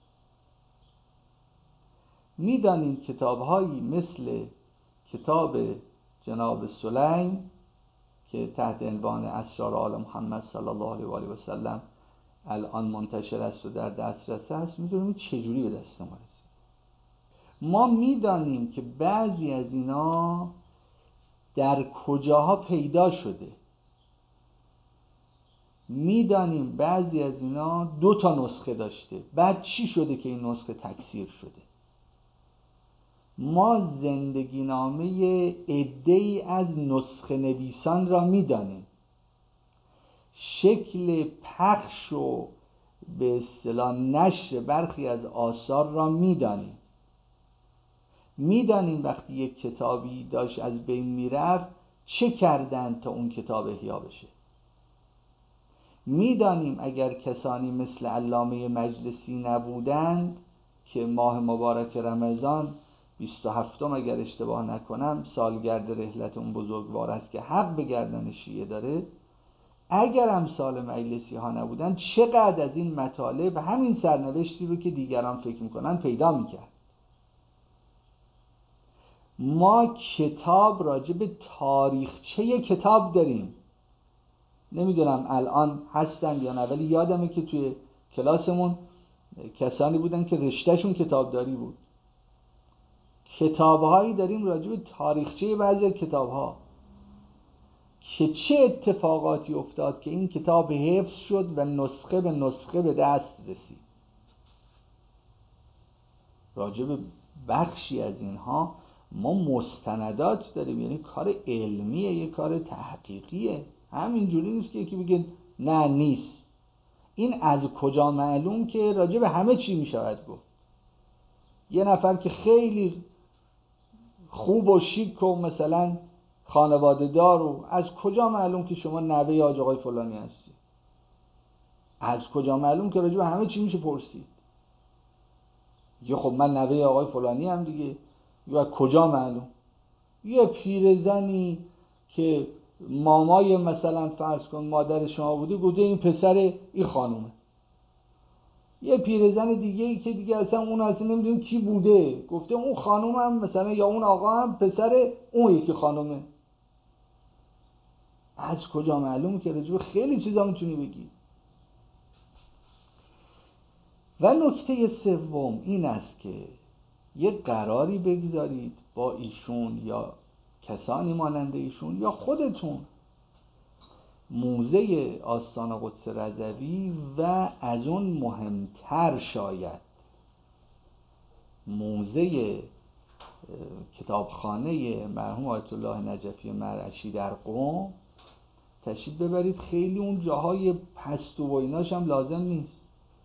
میدانیم کتاب‌هایی مثل کتاب جناب سلیم که تحت عنوان اسرار آل محمد صلی الله علیه و آله و سلم الان منتشر است و در دسترس است، میدونیم چجوری به دست ما رسید. ما میدانیم که بعضی از اینا در کجاها پیدا شده. میدانیم بعضی از اینا 2 نسخه داشته، بعد چی شده که این نسخه تکثیر شده. ما زندگی نامه عده‌ای از نسخه نویسان را میدانیم، شکل پخش و به اصطلاح نشر برخی از آثار را میدانیم. میدانیم وقتی یک کتابی داشت از بین میرفت چه کردند تا اون کتاب احیا بشه. میدانیم اگر کسانی مثل علامه مجلسی نبودند که ماه مبارک رمضان 27 اگر اشتباه نکنم سالگرد رحلت اون بزرگوار است که حق به گردن شیعه داره، اگر امثال مجلسی ها نبودن چقدر از این مطالب همین سرنوشتی رو که دیگران فکر میکنن پیدا میکرد. ما کتاب راجع به تاریخچه کتاب داریم. نمیدونم الان هستن یا نه، ولی یادمه که توی کلاسمون کسانی بودن که رشتهشون کتابداری بود. کتابهایی داریم راجع به تاریخچه بعضی کتابها که چه اتفاقاتی افتاد که این کتاب حفظ شد و نسخه به نسخه به دست رسید. راجع به بخشی از اینها ما مستندات داریم، یعنی کار علمیه، یه کار تحقیقیه. همینجوری نیست که یکی بگه نه نیست. این از کجا معلوم که راجع به همه چی میشود گفت؟ یه نفر که خیلی خوب و شیک و مثلا خانواده دار و از کجا معلوم که شما نوه حاج آقای فلانی هستی؟ از کجا معلوم که راجع به همه چی میشه پرسید؟ یه خب من نوه آقای فلانی هم دیگه. یا از کجا معلوم؟ یه پیرزنی که مامای مثلا فرض کن مادر شما بوده گفته این پسر این خانومه. یه پیرزن دیگه ای که دیگه اصلا اون اصلا نمیدونیم کی بوده گفته اون خانوم هم مثلا یا اون آقا هم پسر اون یکی خانومه. از کجا معلوم که راجع به خیلی چیزا میتونی بگی. و نکته سوم این است که یک قراری بگذارید با ایشون یا کسانی مانند ایشون یا خودتون موزه آستان قدس رضوی و از اون مهمتر شاید موزه کتابخانه مرحوم آیت الله نجفی مرعشی در قم تشریف ببرید. خیلی اون جاهای پست و ایناش هم لازم نیست،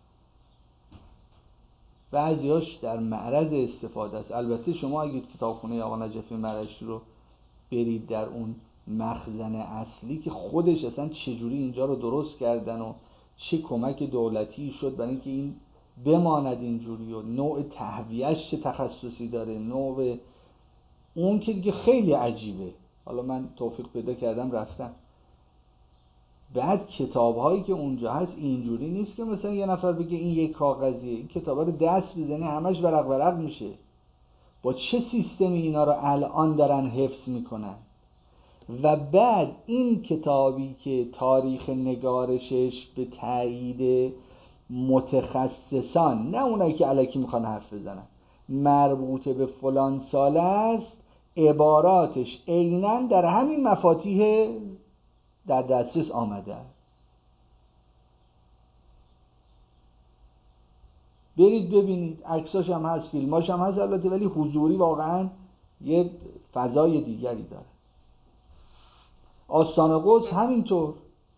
بعضیاش در معرض استفاده است. البته شما اگه کتابخانه آقا نجفی مرعشی رو برید در اون مخزن اصلی که خودش اصلا چجوری اینجا رو درست کردن و چه کمک دولتی شد برای اینکه این بماند اینجوری و نوع تهویهش چه تخصصی داره، نوع اون که دیگه خیلی عجیبه. حالا من توفیق پیدا کردم رفتم. بعد کتاب هایی که اونجا هست اینجوری نیست که مثلا یه نفر بگه این یک کاغذیه، این کتابا رو دست بزنی همش ورق ورق میشه. با چه سیستمی اینا رو الان دارن حفظ میکنن. و بعد این کتابی که تاریخ نگارشش به تایید متخصصان، نه اونایی که الکی میخوان حرف بزنن، مربوط به فلان سال است، عباراتش عیناً در همین مفاتیح در دسترس آمده است. برید ببینید، عکساش هم هست، فیلماش هم هست البته، ولی حضوری واقعاً یه فضای دیگری داره. آستان قدس همینطور.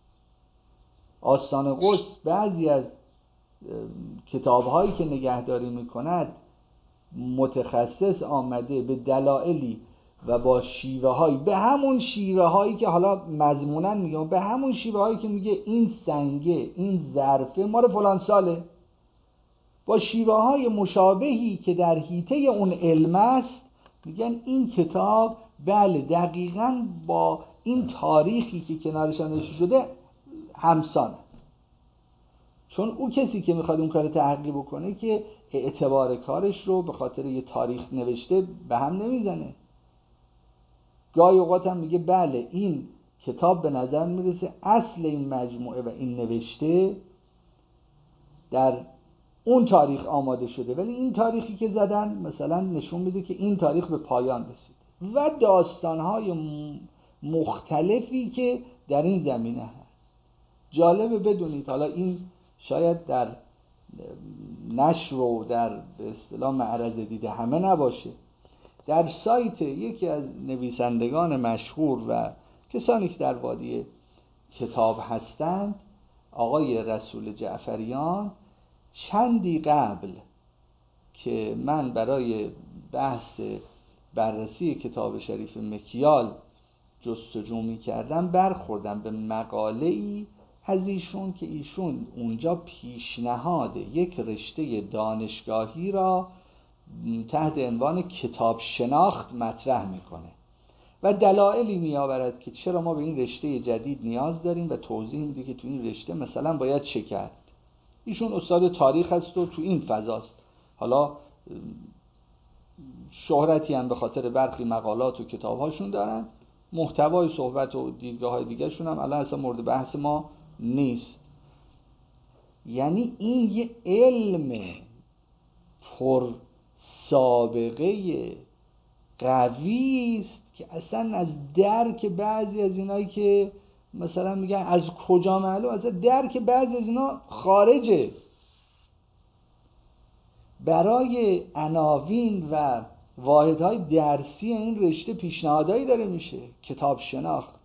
آستان قدس بعضی از کتاب‌هایی که نگهداری می‌کند متخصص آمده به دلایلی و با شیوه‌هایی، به همون شیوه‌هایی که حالا مضموناً میگم، به همون شیوه‌هایی که میگه این سنگه، این ظرفه مال فلان ساله، با شیوه‌های مشابهی که در حیطه اون علم است، میگن این کتاب بله دقیقاً با این تاریخی که کنارش نوشته شده همسان است. چون اون کسی که میخواد اون کار تحقیق بکنه که اعتبار کارش رو به خاطر یه تاریخ نوشته به هم نمیزنه. گاهی اوقات هم میگه بله این کتاب به نظر میرسه اصل این مجموعه و این نوشته در اون تاریخ آماده شده، ولی این تاریخی که زدن مثلا نشون میده که این تاریخ به پایان رسید. و داستانهای مختلفی که در این زمینه هست. جالبه بدونید، حالا این شاید در نشر و در به اصطلاح معرض دید همه نباشه، در سایت یکی از نویسندگان مشهور و کسانی که در وادی کتاب هستند، آقای رسول جعفریان، چندی قبل که من برای بحث بررسی کتاب شریف مکیال جستجو می کردم برخوردم به مقاله‌ای از ایشون که ایشون اونجا پیشنهاد یک رشته دانشگاهی را تحت عنوان کتاب شناخت مطرح میکنه و دلایلی میآورد که چرا ما به این رشته جدید نیاز داریم و توضیح میده که تو این رشته مثلا باید چه کرد. ایشون استاد تاریخ هست و تو این فضاست. حالا شهرتی هم به خاطر برخی مقالات و کتابهاشون دارن. محتوای صحبت و دیدگاه‌های دیگرشون هم الان اصلا مورد بحث ما نیست. یعنی این یه علم پر سابقه قوی است که اصلا از درک بعضی از اینایی که مثلا میگن از کجا معلوم، اصلا درک بعضی از اینا خارجه. برای عناوین و واحدهای درسی این رشته پیشنهادایی داره میشه، کتاب شناخت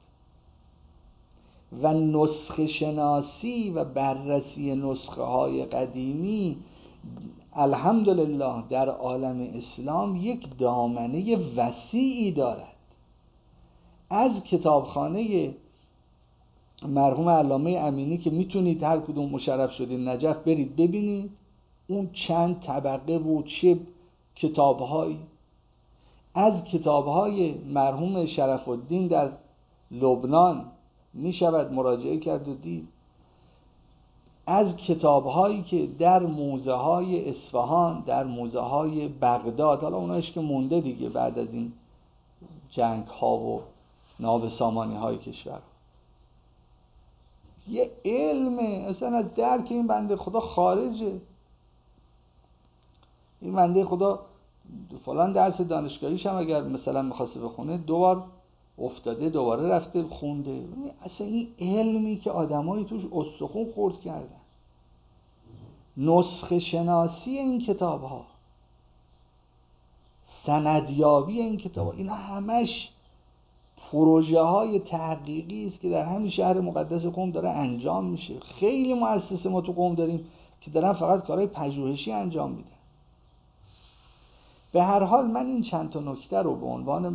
و نسخه شناسی و بررسی نسخه های قدیمی. الحمدلله در عالم اسلام یک دامنه وسیعی دارد. از کتابخانه مرحوم علامه امینی که میتونید هر کدوم مشرف شدین نجف برید ببینید اون چند طبقه و چه کتابهایی، از کتابهای مرحوم شرف الدین در لبنان میشود مراجعه کرد و دید، از کتابهایی که در موزه های اصفهان، در موزه های بغداد، حالا اونایش که مونده دیگه بعد از این جنگ ها و نابسامانی های کشور، یه علمه اصلا از درک این بنده خدا خارجه. این بنده خدا فلان درس دانشگاهیش هم اگر مثلا میخواسته بخونه 2 بار افتاده دوباره رفته خونده. اصلا این علمی که آدمایی توش استخون خورد کردن، نسخه شناسی این کتاب ها، سندیابی این کتاب ها، اینا همش پروژه های تحقیقی است که در همین شهر مقدس قم داره انجام میشه. خیلی مؤسسه ما تو قم داریم که دارن فقط کارهای پژوهشی انجام میدن. به هر حال من این چند تا نکته رو به عنوان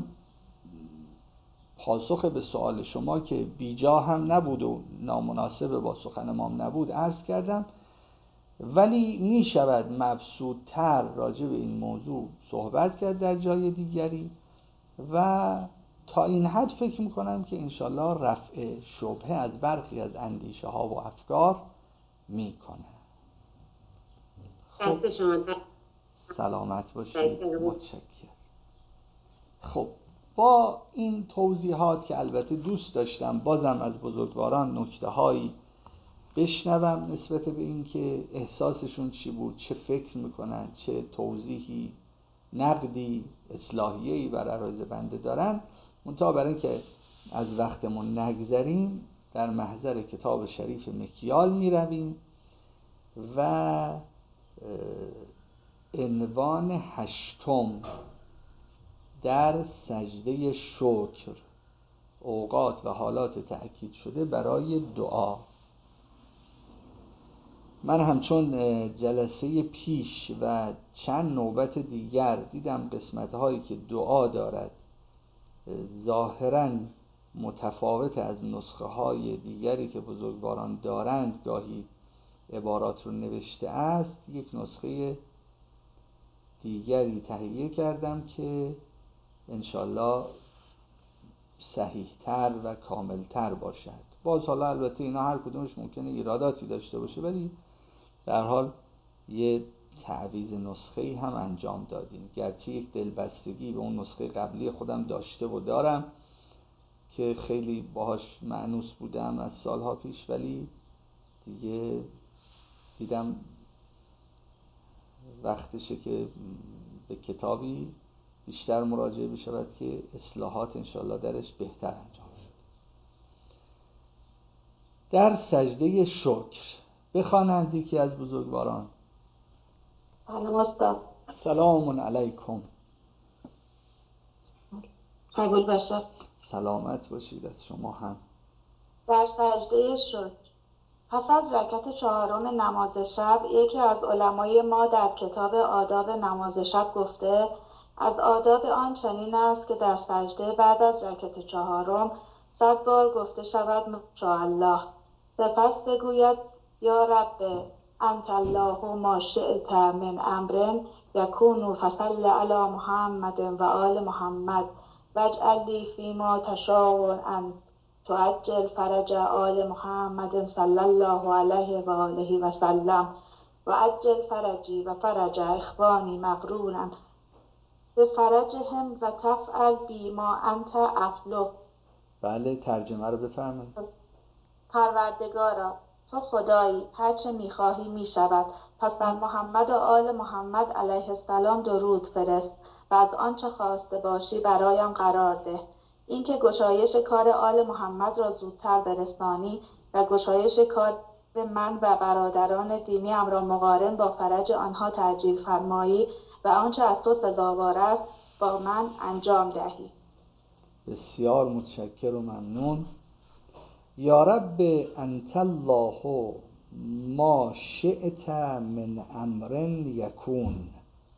پاسخ به سوال شما که بیجا هم نبود و نامناسب با سخن ما نبود عرض کردم. ولی می شود مبسوط‌تر راجع به این موضوع صحبت کرد در جای دیگری و تا این حد فکر میکنم که انشالله رفع شبهه از برخی از اندیشه ها و افکار میکنه. دست شما سلامت باشید. متشکرم. خب با این توضیحات که البته دوست داشتم بازم از بزرگواران نکته هایی بشنوم نسبت به این که احساسشون چی بود، چه فکر میکنن، چه توضیحی، نقدی، اصلاحیه‌ای بر عرایض بنده دارن، منتها برای اینکه از وقتمون نگذریم در محضر کتاب شریف مکیال میرویم و عنوان 8 در سجده شکر، اوقات و حالات تأکید شده برای دعا. من همچون جلسه پیش و چند نوبت دیگر دیدم قسمت هایی که دعا دارد ظاهراً متفاوت از نسخه های دیگری که بزرگواران دارند، گاهی عبارات رو نوشته است. یک نسخه دیگری تهیه کردم که انشالله صحیح‌تر و کاملتر باشد. باز حالا البته اینا هر کدومش ممکنه ایراداتی داشته باشه، ولی در حال یه تعویض نسخه‌ای هم انجام دادیم، گرچه یک دلبستگی به اون نسخه قبلی خودم داشته و دارم که خیلی باهاش مانوس بودم از سالها پیش، ولی دیگه دیدم وقتشه که به کتابی بیشتر مراجعه بشود که اصلاحات انشالله درش بهتر انجام شد. در سجده شکر بخوانند یکی از بزرگواران. سلام استاد. سلام علیکم. قبول باشه. سلامت باشید از شما هم. در سجده شکر. پس از رکعت 4 نماز شب یکی از علمای ما در کتاب آداب نماز شب گفته از آداب آن چنین است که در سجده بعد از رکعت 4 100 بار گفته شود ماشاءالله، سپس بگوید یا رب انت الله ما شئت من امر یکون فصل علی محمد و آل محمد واجعل لی فیما تشاء ان تعجل فرج آل محمد صلی الله علیه و آله و سلم و عجل فرجی و فرج اخوانی مقرونا به فرجهم و تفعل بی ما انت افلو. بله ترجمه رو بفرمایید. پروردگارا تو خدایی، هرچه میخواهی میشود، پس بر محمد و آل محمد علیه السلام درود فرست و از آنچه خواسته باشی برایم قرار ده. اینکه گشایش کار آل محمد را زودتر برسانی و گشایش کار من و برادران دینیم را مقارن با فرج آنها تعجیل فرمایی و آنچه از تو سزاوار است با من انجام دهی. بسیار متشکر و ممنون. یا رب انت الله ما شئت من امر یکون.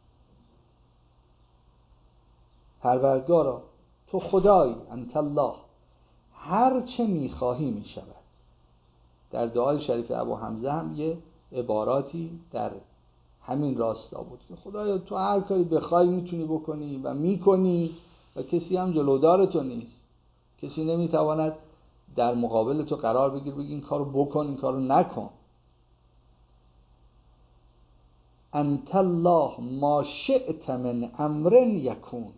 پروردگارا تو خدایی، انت الله، هر چه میخواهی میشود. در دعای شریف ابو حمزه هم یه عباراتی در همین راستا بود که خدایا تو هر کاری بخوای میتونی بکنی و میکنی و کسی هم جلودار تو نیست، کسی نمیتواند در مقابل تو قرار بگیر بگی این کارو بکن این کارو نکن. انت الله ما شئت من امر یکون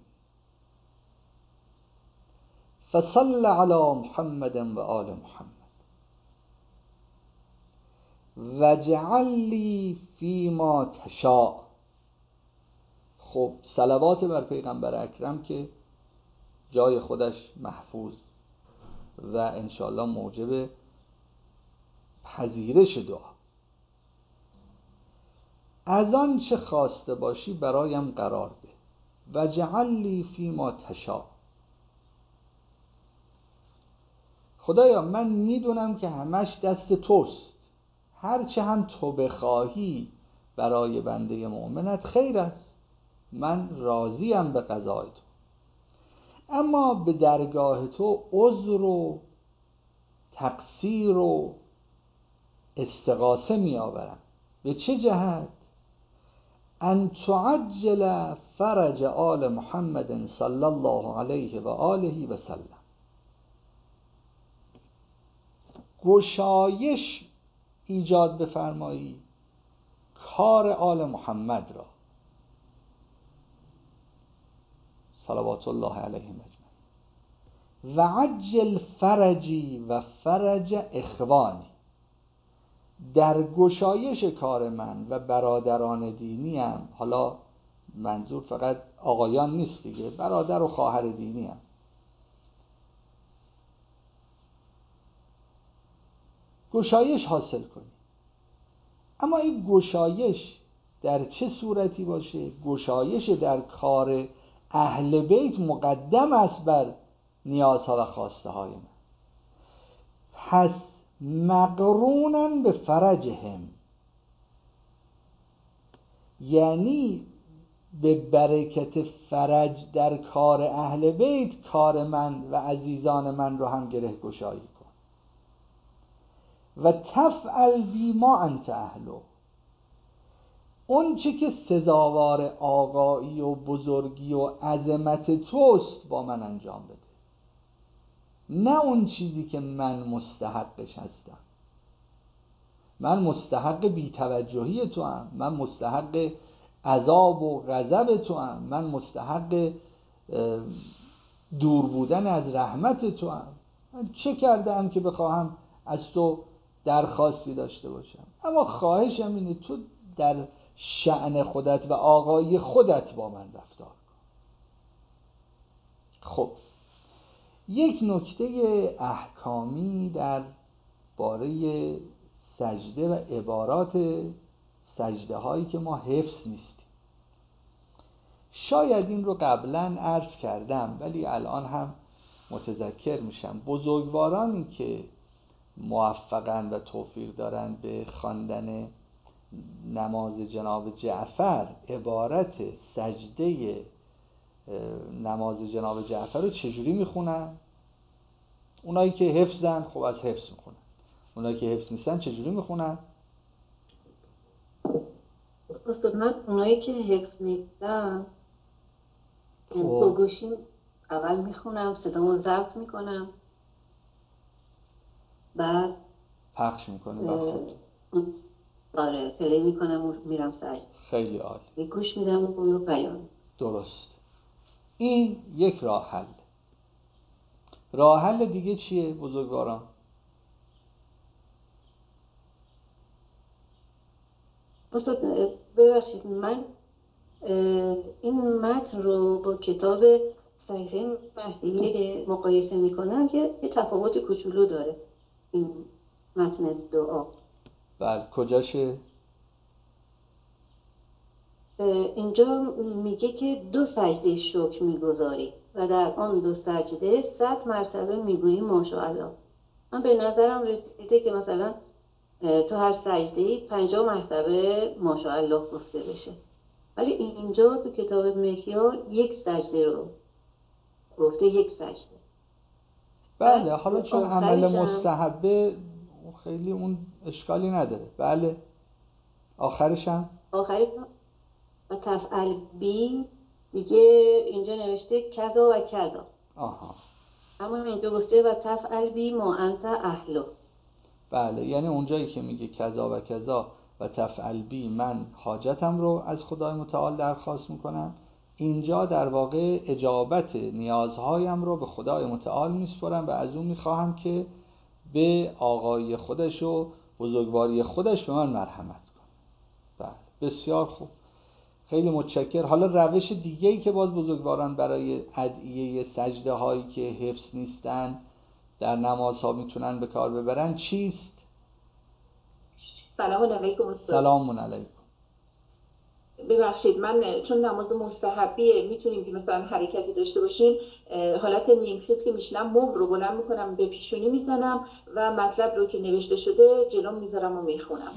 فصل علی محمد و آل محمد واجعل لی فیما تشاء. خب صلوات بر پیغمبر اکرم که جای خودش محفوظ و انشاءالله موجب پذیرش دعا. از آن چه خواسته باشی برایم قرار ده. واجعل لی فیما تشاء. خدایا من میدونم که همش دست توست، هرچه هم تو بخواهی برای بنده مؤمنت خیر است، من راضیم به قضای تو، اما به درگاه تو عذر و تقصیر و استغاثه می آورم. به چه جهت؟ ان تعجل فرج آل محمد صلی الله علیه و آله و سلم، گشایش ایجاد بفرمایی کار آل محمد را صلوات الله علیهم اجمعین، و عجل فرجی و فرج اخوانی، در گشایش کار من و برادران دینیم، حالا منظور فقط آقایان نیست دیگه، برادر و خواهر دینیم، گشایش حاصل کنی. اما این گشایش در چه صورتی باشه؟ گشایش در کار اهل بیت مقدم است بر نیازها و خواسته های من، پس مقرونن به فرجهم، یعنی به برکت فرج در کار اهل بیت کار من و عزیزان من رو هم گره گشایی کن. و تفعل بی ما انت اهلو، اون چه که سزاوار آقایی و بزرگی و عظمت توست با من انجام بده، نه اون چیزی که من مستحقش هستم. من مستحق بی‌توجهی تو هم، من مستحق عذاب و غضب تو هم، من مستحق دور بودن از رحمت تو هم. من چه کردم که بخواهم از تو درخواستی داشته باشم؟ اما خواهشم اینه تو در شأن خودت و آقای خودت با من رفتار کن. خب یک نکته احکامی در باره سجده و عبارات سجده هایی که ما حفظ نیستیم. شاید این رو قبلا عرض کردم ولی الان هم متذکر میشم. بزرگوارانی که موفقن و توفیق دارن به خواندن نماز جناب جعفر، عبارت سجده نماز جناب جعفر رو چجوری میخونن؟ اونایی که حفظن خب از حفظ میخونن، اونایی که حفظ نیستن چجوری میخونن؟ استاد من اونایی که حفظ نیستن با گوشیم اول میخونم، صدامو ضبط میکنم، بعد پخش میکنه بر خود. آره پلی میکنم و میرم سجده. خیلی عالی. گوش میدم و اونو بیان. درست. این یک راه حل. راه حل دیگه چیه بزرگواران؟ استاد ببخشید من این متن رو با کتاب صحیفه مهدیه مقایسه میکنم که یه تفاوت کوچولو داره این متن دعا. بله کجاشه؟ اینجا میگه که 2 سجده شکر میگذاری و در آن 2 سجده 100 مرتبه میگویی ماشاءالله. من به نظرم رسیده که مثلا تو هر سجده‌ای 50 مرتبه ماشاءالله گفته بشه، ولی اینجا تو کتاب مکیال 1 سجده رو گفته، 1 سجده. بله حالا چون عمل مستحبه خیلی اون اشکالی نداره. بله آخرش هم و تفعل بی دیگه اینجا نوشته کذا و کذا. آها. اما اینجا گفته و تفعل بی ما انت اهلو. بله یعنی اونجایی که میگه کذا و کذا و تفعل بی من حاجتم رو از خدای متعال درخواست میکنم، اینجا در واقع اجابت نیازهایم رو به خدای متعال میسپارم و از اون میخواهم که به آقای خودش و بزرگواری خودش به من مرحمت کنه. بله بسیار خوب، خیلی متشکر. حالا روش دیگه‌ای که باز بزرگواران برای ادعیه سجده هایی که حفظ نیستن در نمازها میتونن به کار ببرن چیست؟ سلام علیکم استاد. سلام علیکم. ببخشید من چون نماز مستحبیه میتونیم که مثلا حرکتی داشته باشیم، حالت نیمخیز که میشنم مبل رو بلند میکنم به پیشونی میزنم و مطلب رو که نوشته شده جلوم میذارم و میخونم.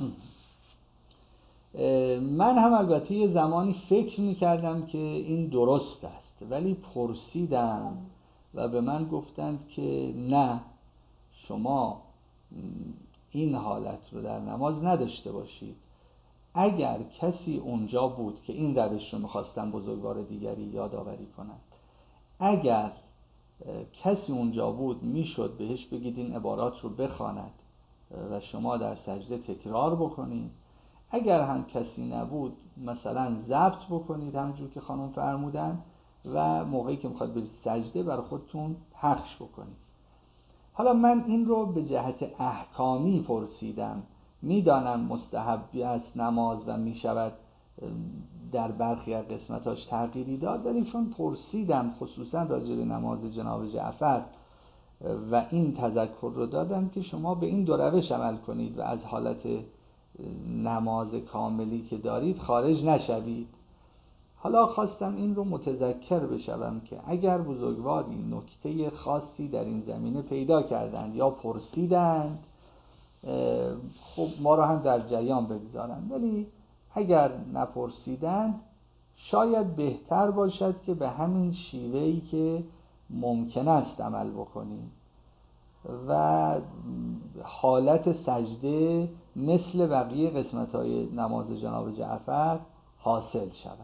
من هم البته یه زمانی فکر میکردم که این درست است ولی پرسیدم و به من گفتند که نه، شما این حالت رو در نماز نداشته باشید. اگر کسی اونجا بود که این روش رو میخواستن بزرگوار دیگری یادآوری کنند، اگر کسی اونجا بود میشد بهش بگید این عبارات رو بخواند و شما در سجده تکرار بکنید. اگر هم کسی نبود مثلا ضبط بکنید همونجور که خانم فرمودن و موقعی که میخواد برید سجده برای خودتون پخش بکنید. حالا من این رو به جهت احکامی پرسیدم، میدانم مستحبی است نماز و میشود در برخی از قسمتاش تغییری داد، ولی چون پرسیدم خصوصا راجع به نماز جناب جعفر و این تذکر رو دادم که شما به این دو روش عمل کنید و از حالت نماز کاملی که دارید خارج نشوید. حالا خواستم این رو متذکر بشوم که اگر بزرگواری نکته خاصی در این زمینه پیدا کردند یا پرسیدند، خب ما رو هم در جریان بگذارند، ولی اگر نپرسیدند شاید بهتر باشد که به همین شیوهی که ممکن است عمل بکنیم و حالت سجده مثل بقیه قسمت‌های نماز جناب جعفر حاصل شود.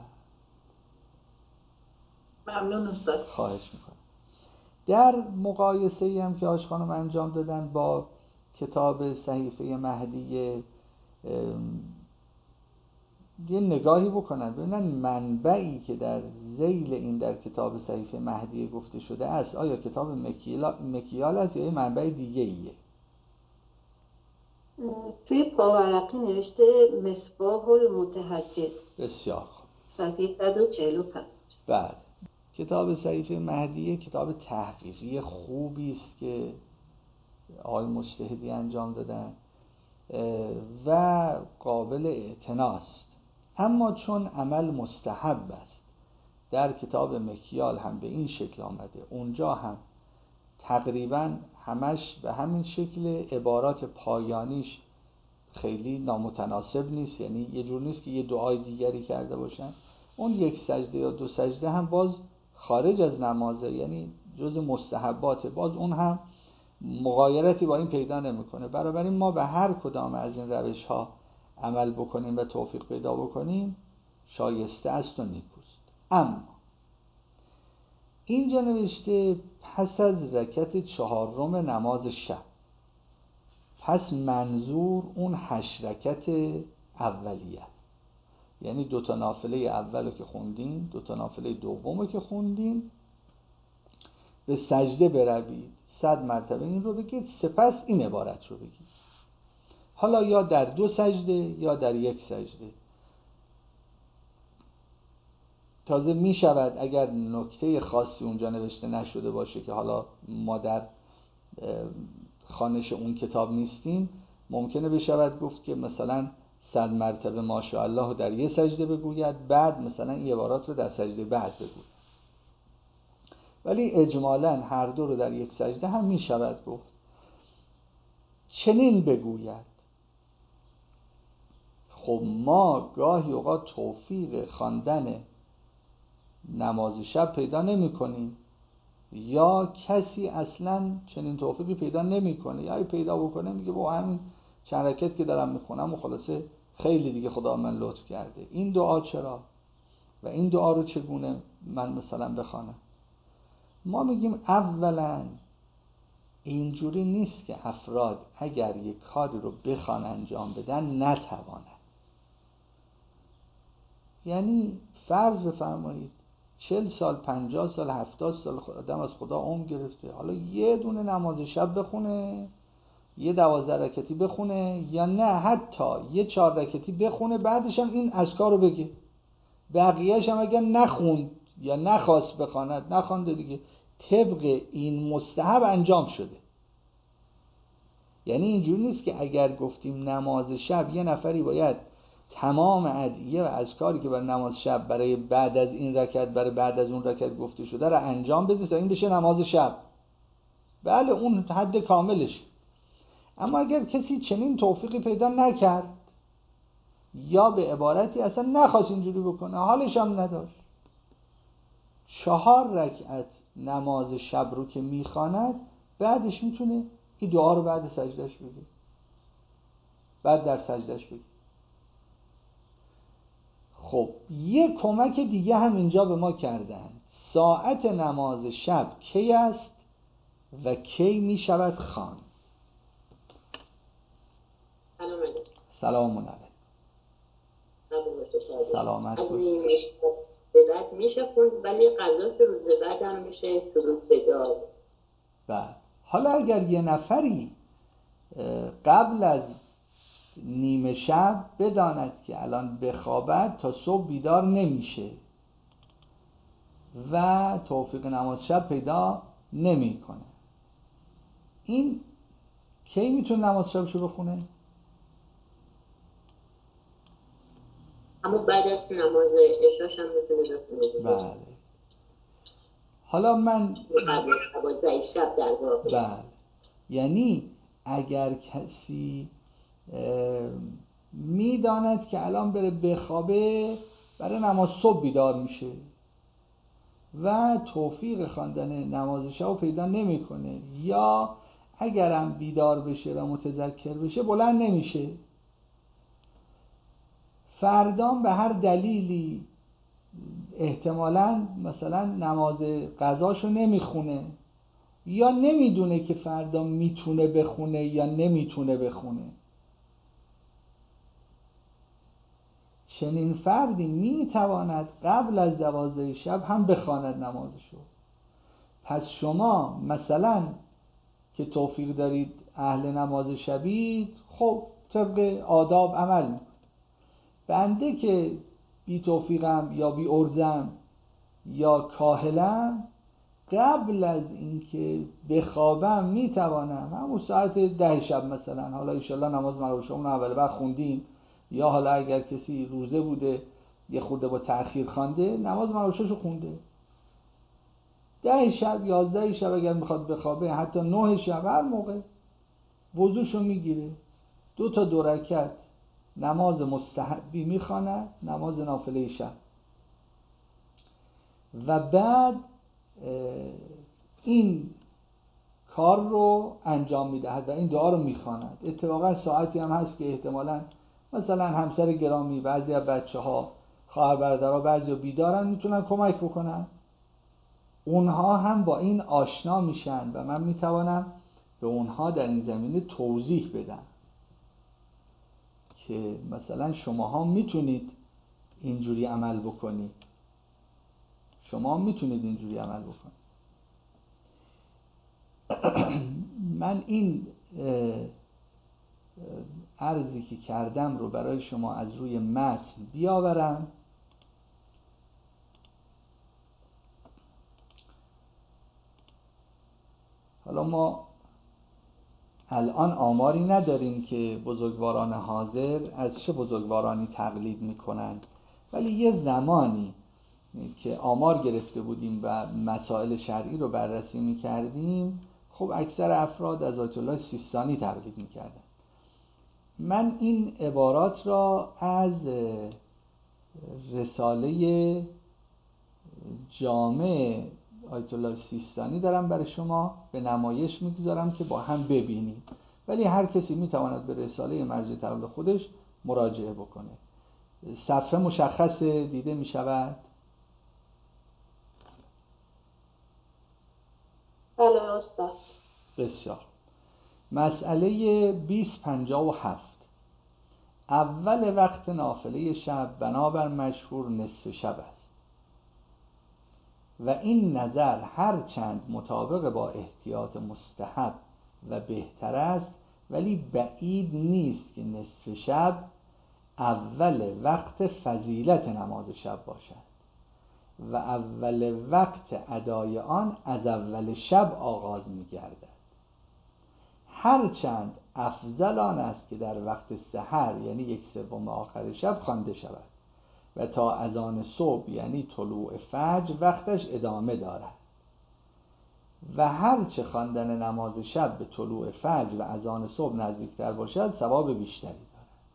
ممنون استاد. خواهش میکنم. در مقایسه‌ای هم که آج خانم انجام دادن با کتاب صحیفه مهدیه یه نگاهی بکنن ببینن منبعی که در ذیل این در کتاب صحیفه مهدیه گفته شده است آیا کتاب مکیال است یا یه منبع دیگه ایه؟ توی پاورقی نوشته مصباح المتهجد. بسیار خوب. صفحه 145. بله. کتاب صحیفه مهدیه کتاب تحقیقی خوبی است که آقای مجتهدی انجام دادن و قابل اعتناست، اما چون عمل مستحب است در کتاب مکیال هم به این شکل آمده، اونجا هم تقریبا همش به همین شکل، عبارات پایانیش خیلی نامتناسب نیست، یعنی یه جور نیست که یه دعای دیگری کرده باشن. اون یک سجده یا دو سجده هم باز خارج از نمازه، یعنی جز مستحباته، باز اون هم مغایرتی با این پیدا نمیکنه. بنابراین ما به هر کدام از این روش ها عمل بکنیم و توفیق پیدا بکنیم شایسته است و نیکوست. اما اینجا نوشته پس از رکعت 4 نماز شب، پس منظور اون 8 رکعت اولیه است، یعنی 2 نافله اولو که خوندین، 2 نافله دومو که خوندین، به سجده بروید 100 مرتبه این رو بگید، سپس این عبارت رو بگید. حالا یا در 2 سجده یا در 1 سجده. تازه می شود اگر نکته خاصی اونجا نوشته نشده باشه که حالا ما در خوانش اون کتاب نیستیم، ممکنه بشود گفت که مثلا 100 مرتبه ماشاءالله رو در 1 سجده بگوید، بعد مثلا این عبارات رو در سجده بعد بگوید. ولی اجمالاً هر دو رو در 1 سجده هم می شود گفت. چنین بگوید. خب ما گاهی اوقات توفیق خواندن نماز شب پیدا نمی کنیم، یا کسی اصلا چنین توفیقی پیدا نمی کنه، یا پیدا بکنه میگه با همین چند رکعت که دارم میخونم و خلاصه خیلی دیگه خدا من لطف کرده. این دعا چرا و این دعا رو چگونه من مثلا بخوانم؟ ما میگیم اولا اینجوری نیست که افراد اگر یک کاری رو بخوان انجام بدن نتوانن. یعنی فرض بفرمایید 40 سال 50 سال 70 سال آدم از خدا عمر گرفته، حالا یه دونه نماز شب بخونه، یه 12 رکعتی بخونه، یا نه حتی یه 4 رکعتی بخونه، بعدش هم این اذکار رو بگه، بقیه‌اش هم اگر نخوند یا نخواست بخواند نخوانده دیگه، طبق این مستحب انجام شده. یعنی اینجوری نیست که اگر گفتیم نماز شب یه نفری باید تمام ادعیه و اذکاری که برای نماز شب برای بعد از این رکعت برای بعد از اون رکعت گفته شده را انجام بده تا این بشه نماز شب، بله اون حد کاملش. اما اگر کسی چنین توفیقی پیدا نکرد یا به عبارتی اصلا نخواست اینجوری بکنه، حالش هم نداشت، 4 رکعت نماز شب رو که میخواند بعدش میتونه این دعا رو بعد سجدهش بگه، بعد در سجدهش بگه. خب یه کمک دیگه هم اینجا به ما کردن. ساعت نماز شب کی است و کی می شود خواند؟ سلام علیکم. سلامت باشید. به بعد میشه خوند، ولی قضا روز بعد هم میشه شروع بدار. بله. حالا اگر یه نفری قبل از نیمه شب بداند که الان بخوابد تا صبح بیدار نمیشه و توفیق نماز شب پیدا نمیکنه، این کی میتونه نماز شبشو بخونه؟ اما بعد از نماز عشاش هم میتونه بخونه. بله. حالا من قبل از شب در واقع. بله. یعنی اگر کسی میداند که الان بره بخوابه، برای نماز صبح بیدار میشه و توفیق خواندن نماز شب پیدا نمیکنه، یا اگرم بیدار بشه و متذکر بشه بلند نمیشه، فردام به هر دلیلی احتمالاً مثلا نماز قضاشو نمیخونه یا نمیدونه که فردا میتونه بخونه یا نمیتونه بخونه، چنین فردی میتواند قبل از 12 شب هم بخواند نمازشو. پس شما مثلا که توفیق دارید اهل نماز شبید، خب طبق آداب عمل میکنید. بنده که بی توفیقم یا بی ارزم یا کاهلم، قبل از اینکه بخوابم میتوانم همون ساعت 10 شب مثلا، حالا انشالله نماز مغرب شما اول بعد خوندیم، یا حالا اگر کسی روزه بوده یه خورده با تأخیر خوانده، نماز مغرب شو خونده 10 شب 11 شب اگر میخواد بخوابه، حتی 9 شب، هر موقع وضوشو میگیره، 2 تا 2 رکعت نماز مستحبی میخواند، نماز نافله شب، و بعد این کار رو انجام میدهد و این دعا رو میخواند. اتفاقا ساعتی هم هست که احتمالاً مثلا همسر گرامی، بعضی از بچه‌ها، خواهر برادرها، بعضی بیدارن میتونن کمک بکنن، اونها هم با این آشنا میشن و من میتوانم به اونها در این زمینه توضیح بدم که مثلا شماها میتونید اینجوری عمل بکنید، شما میتونید اینجوری عمل بکنید. من این عرضی که کردم رو برای شما از روی متن بیاورم. حالا ما الان آماری نداریم که بزرگواران حاضر از چه بزرگوارانی تقلید میکنند، ولی یه زمانی که آمار گرفته بودیم و مسائل شرعی رو بررسی میکردیم، خب اکثر افراد از آیت الله سیستانی تقلید میکردن. من این عبارات را از رساله جامع آیت الله سیستانی دارم برای شما به نمایش میگذارم که با هم ببینیم، ولی هر کسی میتواند به رساله مرجع تقلید خودش مراجعه بکنه. صفحه مشخص دیده میشود؟ بله استاد. بسیار. مسئله 2057. اول وقت نافله شب بنابر مشهور نصف شب است و این نظر هر چند مطابق با احتیاط مستحب و بهتر است، ولی بعید نیست که نصف شب اول وقت فضیلت نماز شب باشد و اول وقت ادای آن از اول شب آغاز می گردد. هرچند افضل آن است که در وقت سحر یعنی 1/3 آخر شب خوانده شود و تا اذان صبح یعنی طلوع فجر وقتش ادامه دارد و هرچه خواندن نماز شب به طلوع فجر و اذان صبح نزدیکتر باشد ثواب بیشتری دارد.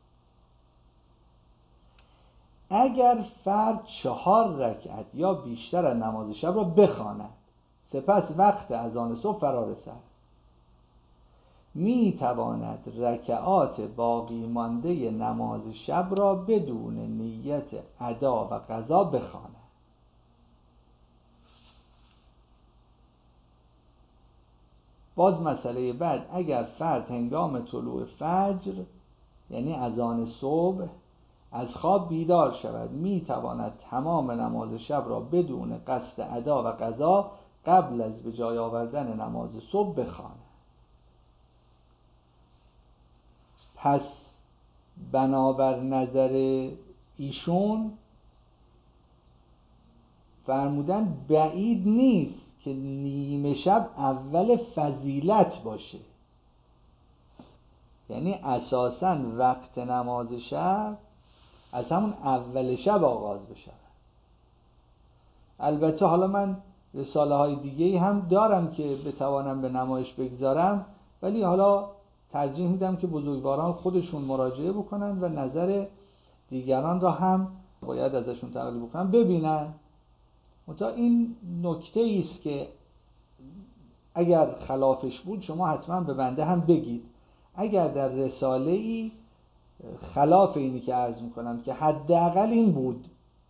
اگر فرد 4 رکعت یا بیشتر از نماز شب را بخواند، سپس وقت اذان صبح فرا رسد می تواند رکعات باقی مانده نماز شب را بدون نیت ادا و قضا بخواند. باز مسئله بعد، اگر فرد هنگام طلوع فجر یعنی اذان صبح از خواب بیدار شود، می تواند تمام نماز شب را بدون قصد ادا و قضا قبل از به جای آوردن نماز صبح بخواند. پس بنابر نظر ایشون فرمودن بعید نیست که نیمه شب اول فضیلت باشه، یعنی اساساً وقت نماز شب از همون اول شب آغاز بشه. البته حالا من رساله های دیگه‌ای هم دارم که بتوانم به نمایش بگذارم، ولی حالا ترجیح میدم که بزرگواران خودشون مراجعه بکنن و نظر دیگران را هم باید ازشون تقلید بکنن ببینن. منتها این نکته ایست که اگر خلافش بود شما حتما به بنده هم بگید. اگر در رساله‌ای خلاف اینی که عرض میکنم که حداقل این بود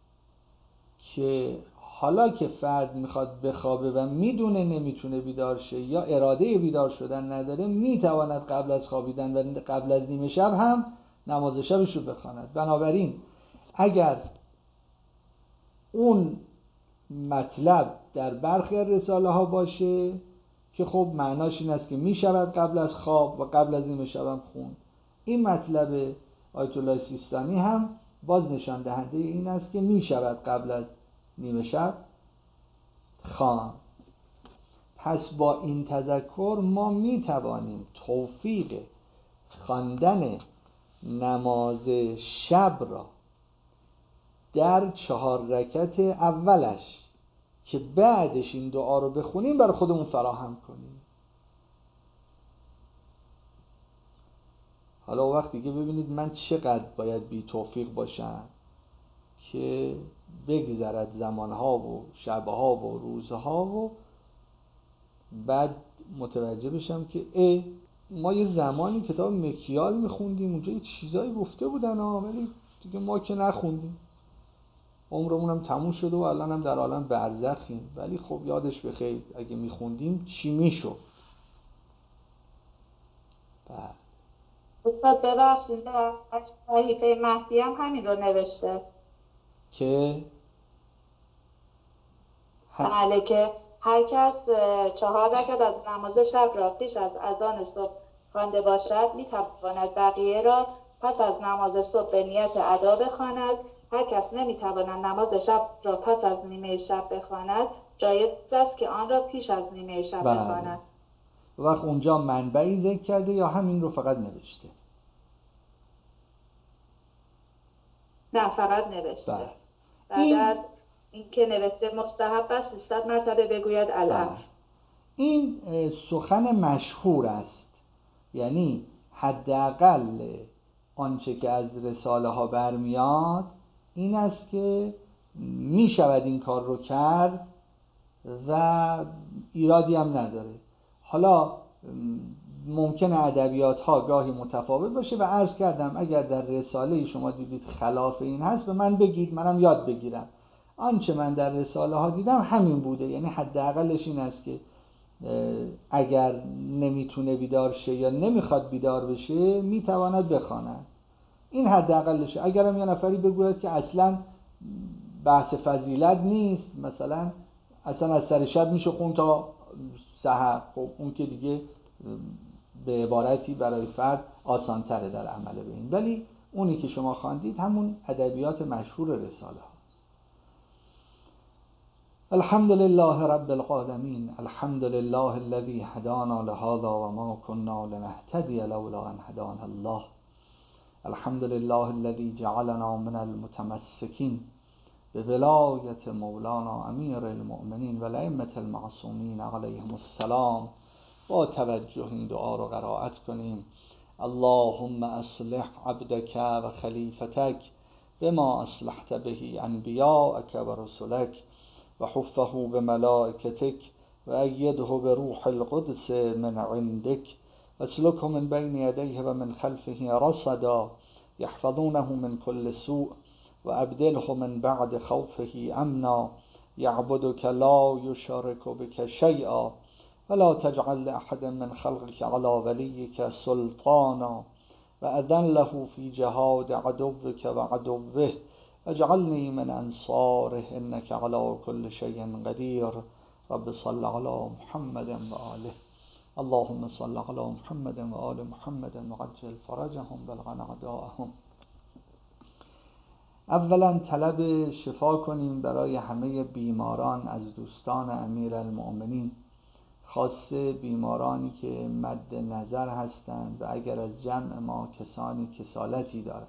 که حالا که فرد میخواد بخوابه و میدونه نمیتونه بیدار شه یا اراده بیدار شدن نداره، میتواند قبل از خوابیدن و قبل از نیمه شب هم نماز شبش رو بخواند. بنابراین اگر اون مطلب در برخی رساله ها باشه که خب معناش این است که میشود قبل از خواب و قبل از نیمه شب هم خوند، این مطلب آیت الله سیستانی هم باز نشان دهنده این است که میشود قبل از نیمه شب خواند. پس با این تذکر ما میتوانیم توفیق خواندن نماز شب را در 4 رکعت اولش که بعدش این دعا رو بخونیم برای خودمون فراهم کنیم. حالا وقتی که ببینید من چقدر باید بی توفیق باشم که بگذرد زمانها و شبها و روزها و بعد متوجه بشم که ما یه زمانی کتاب مکیال میخوندیم اونجا یه چیزایی گفته بودن ولی دیگه ما که نخوندیم، عمرمون هم تموم شده و الان هم در عالم برزخیم، ولی خب یادش بخیر اگه میخوندیم چی میشد. استاد ببخشید در صحیفه مهدی هم همین رو نوشته که بله که هر کس 4 رکعت از نماز شب را پیش از اذان صبح خوانده باشد میتواند بقیه را پس از نماز صبح به نیت ادا بخواند. هر کس نمیتواند نماز شب را پس از نیمه شب بخواند، جایز است که آن را پیش از نیمه شب بخواند. وقت اونجا منبعی ذکر کرده یا همین رو فقط نوشته؟ نه فقط نوشته. بعد از این که نوشته مستحب است 300 مرتبه بگوید العفو. این سخن مشهور است، یعنی حداقل آنچه که از رساله ها برمیاد این است که می شود این کار رو کرد و ایرادی هم نداره. حالا ممکنه ادبیات ها گاهی متفاوت باشه و عرض کردم اگر در رساله شما دیدید خلاف این هست به من بگید، منم یاد بگیرم. آنچه من در رساله ها دیدم همین بوده، یعنی حداقلش این است که اگر نمیتونه بیدار شه یا نمیخواد بیدار بشه میتواند بخواند. این حداقلشه. اگرم یه نفری بگوید که اصلا بحث فضیلت نیست، مثلا اصلا از سر شب میشه خون تا سحر، خب اون که دیگه به عبارتی برای فرد آسان تره در عمل به این، ولی اونی که شما خواندید همون ادبیات مشهور رساله ها. الحمد لله رب العالمین، الحمد لله الذي هدانا لهذا وما كنا لنهتدي لولا ان هدانا الله، الحمد لله الذي جعلنا من المتمسكين بولایت مولانا امیر المؤمنین و الائمة المعصومین علیهم السلام. با توجه این دعا رو قرائت کنیم. اللهم اصلح عبدك و خلیفتك بما اصلحت به انبیاءك و رسلك و حفه بملائکتك و ایده بروح القدس من عندك واسلكه من بين يديه ومن خلفه رصدا يحفظونه من كل سوء وأبدله من بعد خوفه أمنا يعبدك لا يشارك بك شيئا ولا تجعل لأحد من خلقك على وليك سلطانا وأذن له في جهاد عدوك وعدوه واجعلني من أنصاره إنك على كل شيء قدير. رب صل على محمد وآله. اللهم صل على محمد وآل محمد وعجل فرجهم بلغ أعداءهم. اولا طلب شفا کنیم برای همه بیماران از دوستان امیرالمؤمنین، خاصه بیمارانی که مد نظر هستند و اگر از جمع ما کسانی کسالتی دارند.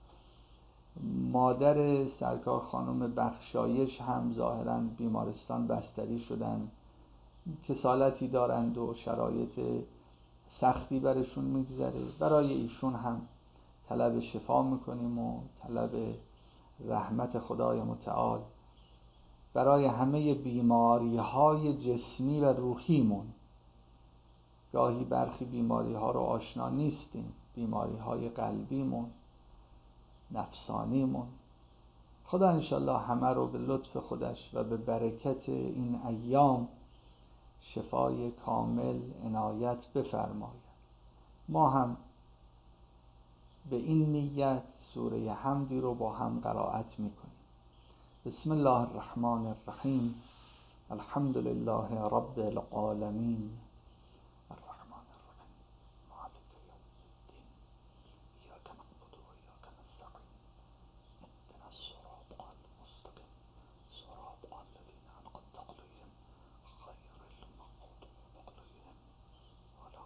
مادر سرکار خانم بخشایش هم ظاهراً بیمارستان بستری شدند، کسالتی دارند و شرایط سختی برشون میگذره. برای ایشون هم طلب شفا میکنیم و طلب رحمت خدای متعال. برای همه بیماری های جسمی و روحیمون، گاهی برخی بیماری ها رو آشنا نیستیم، بیماری های قلبیمون، نفسانیمون، خدا انشالله همه رو به لطف خودش و به برکت این ایام شفای کامل عنایت بفرماید. ما هم به این نیت سوره حمدی رو با هم قرائت میکنیم. بسم الله الرحمن الرحیم. الحمد لله رب العالمین الرحمن الرحیم مالک یوم الدین ایاک نعبد و ایاک نستعین اهدنا الصراط المستقیم صراط الذین انعمت علیهم غیر المغضوب علیهم ولا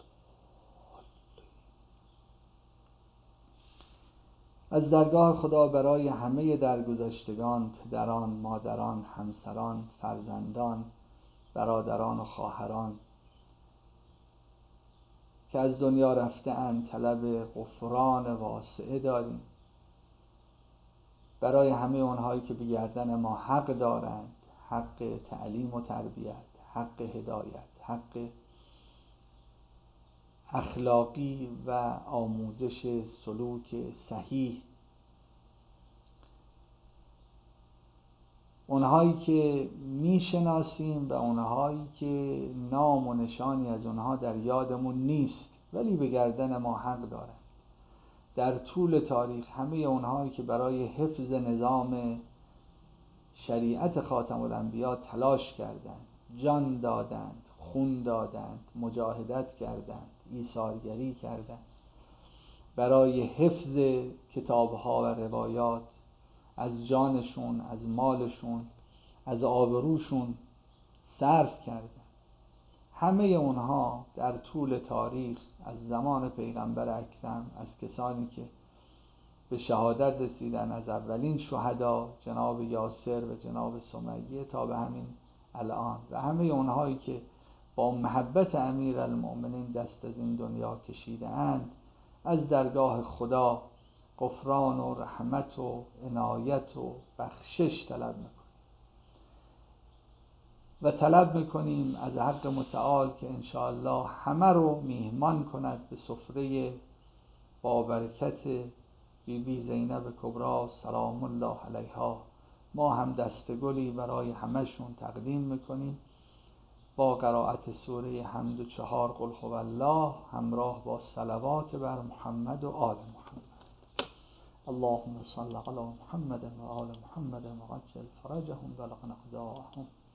از درگاه خدا برای همه درگذشتگان، پدران، مادران، همسران، فرزندان، برادران و خواهران که از دنیا رفته اند طلب غفران واسعه داریم. برای همه اونهایی که به گردن ما حق دارند، حق تعلیم و تربیت، حق هدایت، حق اخلاقی و آموزش سلوک صحیح، اونهایی که میشناسیم و اونهایی که نام و نشانی از اونها در یادمون نیست ولی به گردن ما حق دارند. در طول تاریخ همه اونهایی که برای حفظ نظام شریعت خاتم الانبیا تلاش کردند، جان دادند، خون دادند، مجاهدت کردند، ایثارگری کردند، برای حفظ کتابها و روایات از جانشون، از مالشون، از آبروشون صرف کردند. همه اونها در طول تاریخ از زمان پیغمبر اکرم، از کسانی که به شهادت رسیدن، از اولین شهدا جناب یاسر و جناب سمیه تا به همین الان، و همه اونهایی که با محبت امیرالمؤمنین دست از این دنیا کشیده اند، از درگاه خدا غفران و رحمت و عنایت و بخشش طلب میکنیم و طلب میکنیم از حق متعال که انشاءالله همه رو میهمان کند به سفره با برکت بی بی زینب کبری سلام الله علیها. ما هم دستگلی برای همشون تقدیم میکنیم با قرائت سوره حمد و 4 قل هو الله همراه با صلوات بر محمد و آل محمد. اللهم صل علی محمد و آل محمد و عجل فرجهم بلغ اعداءهم.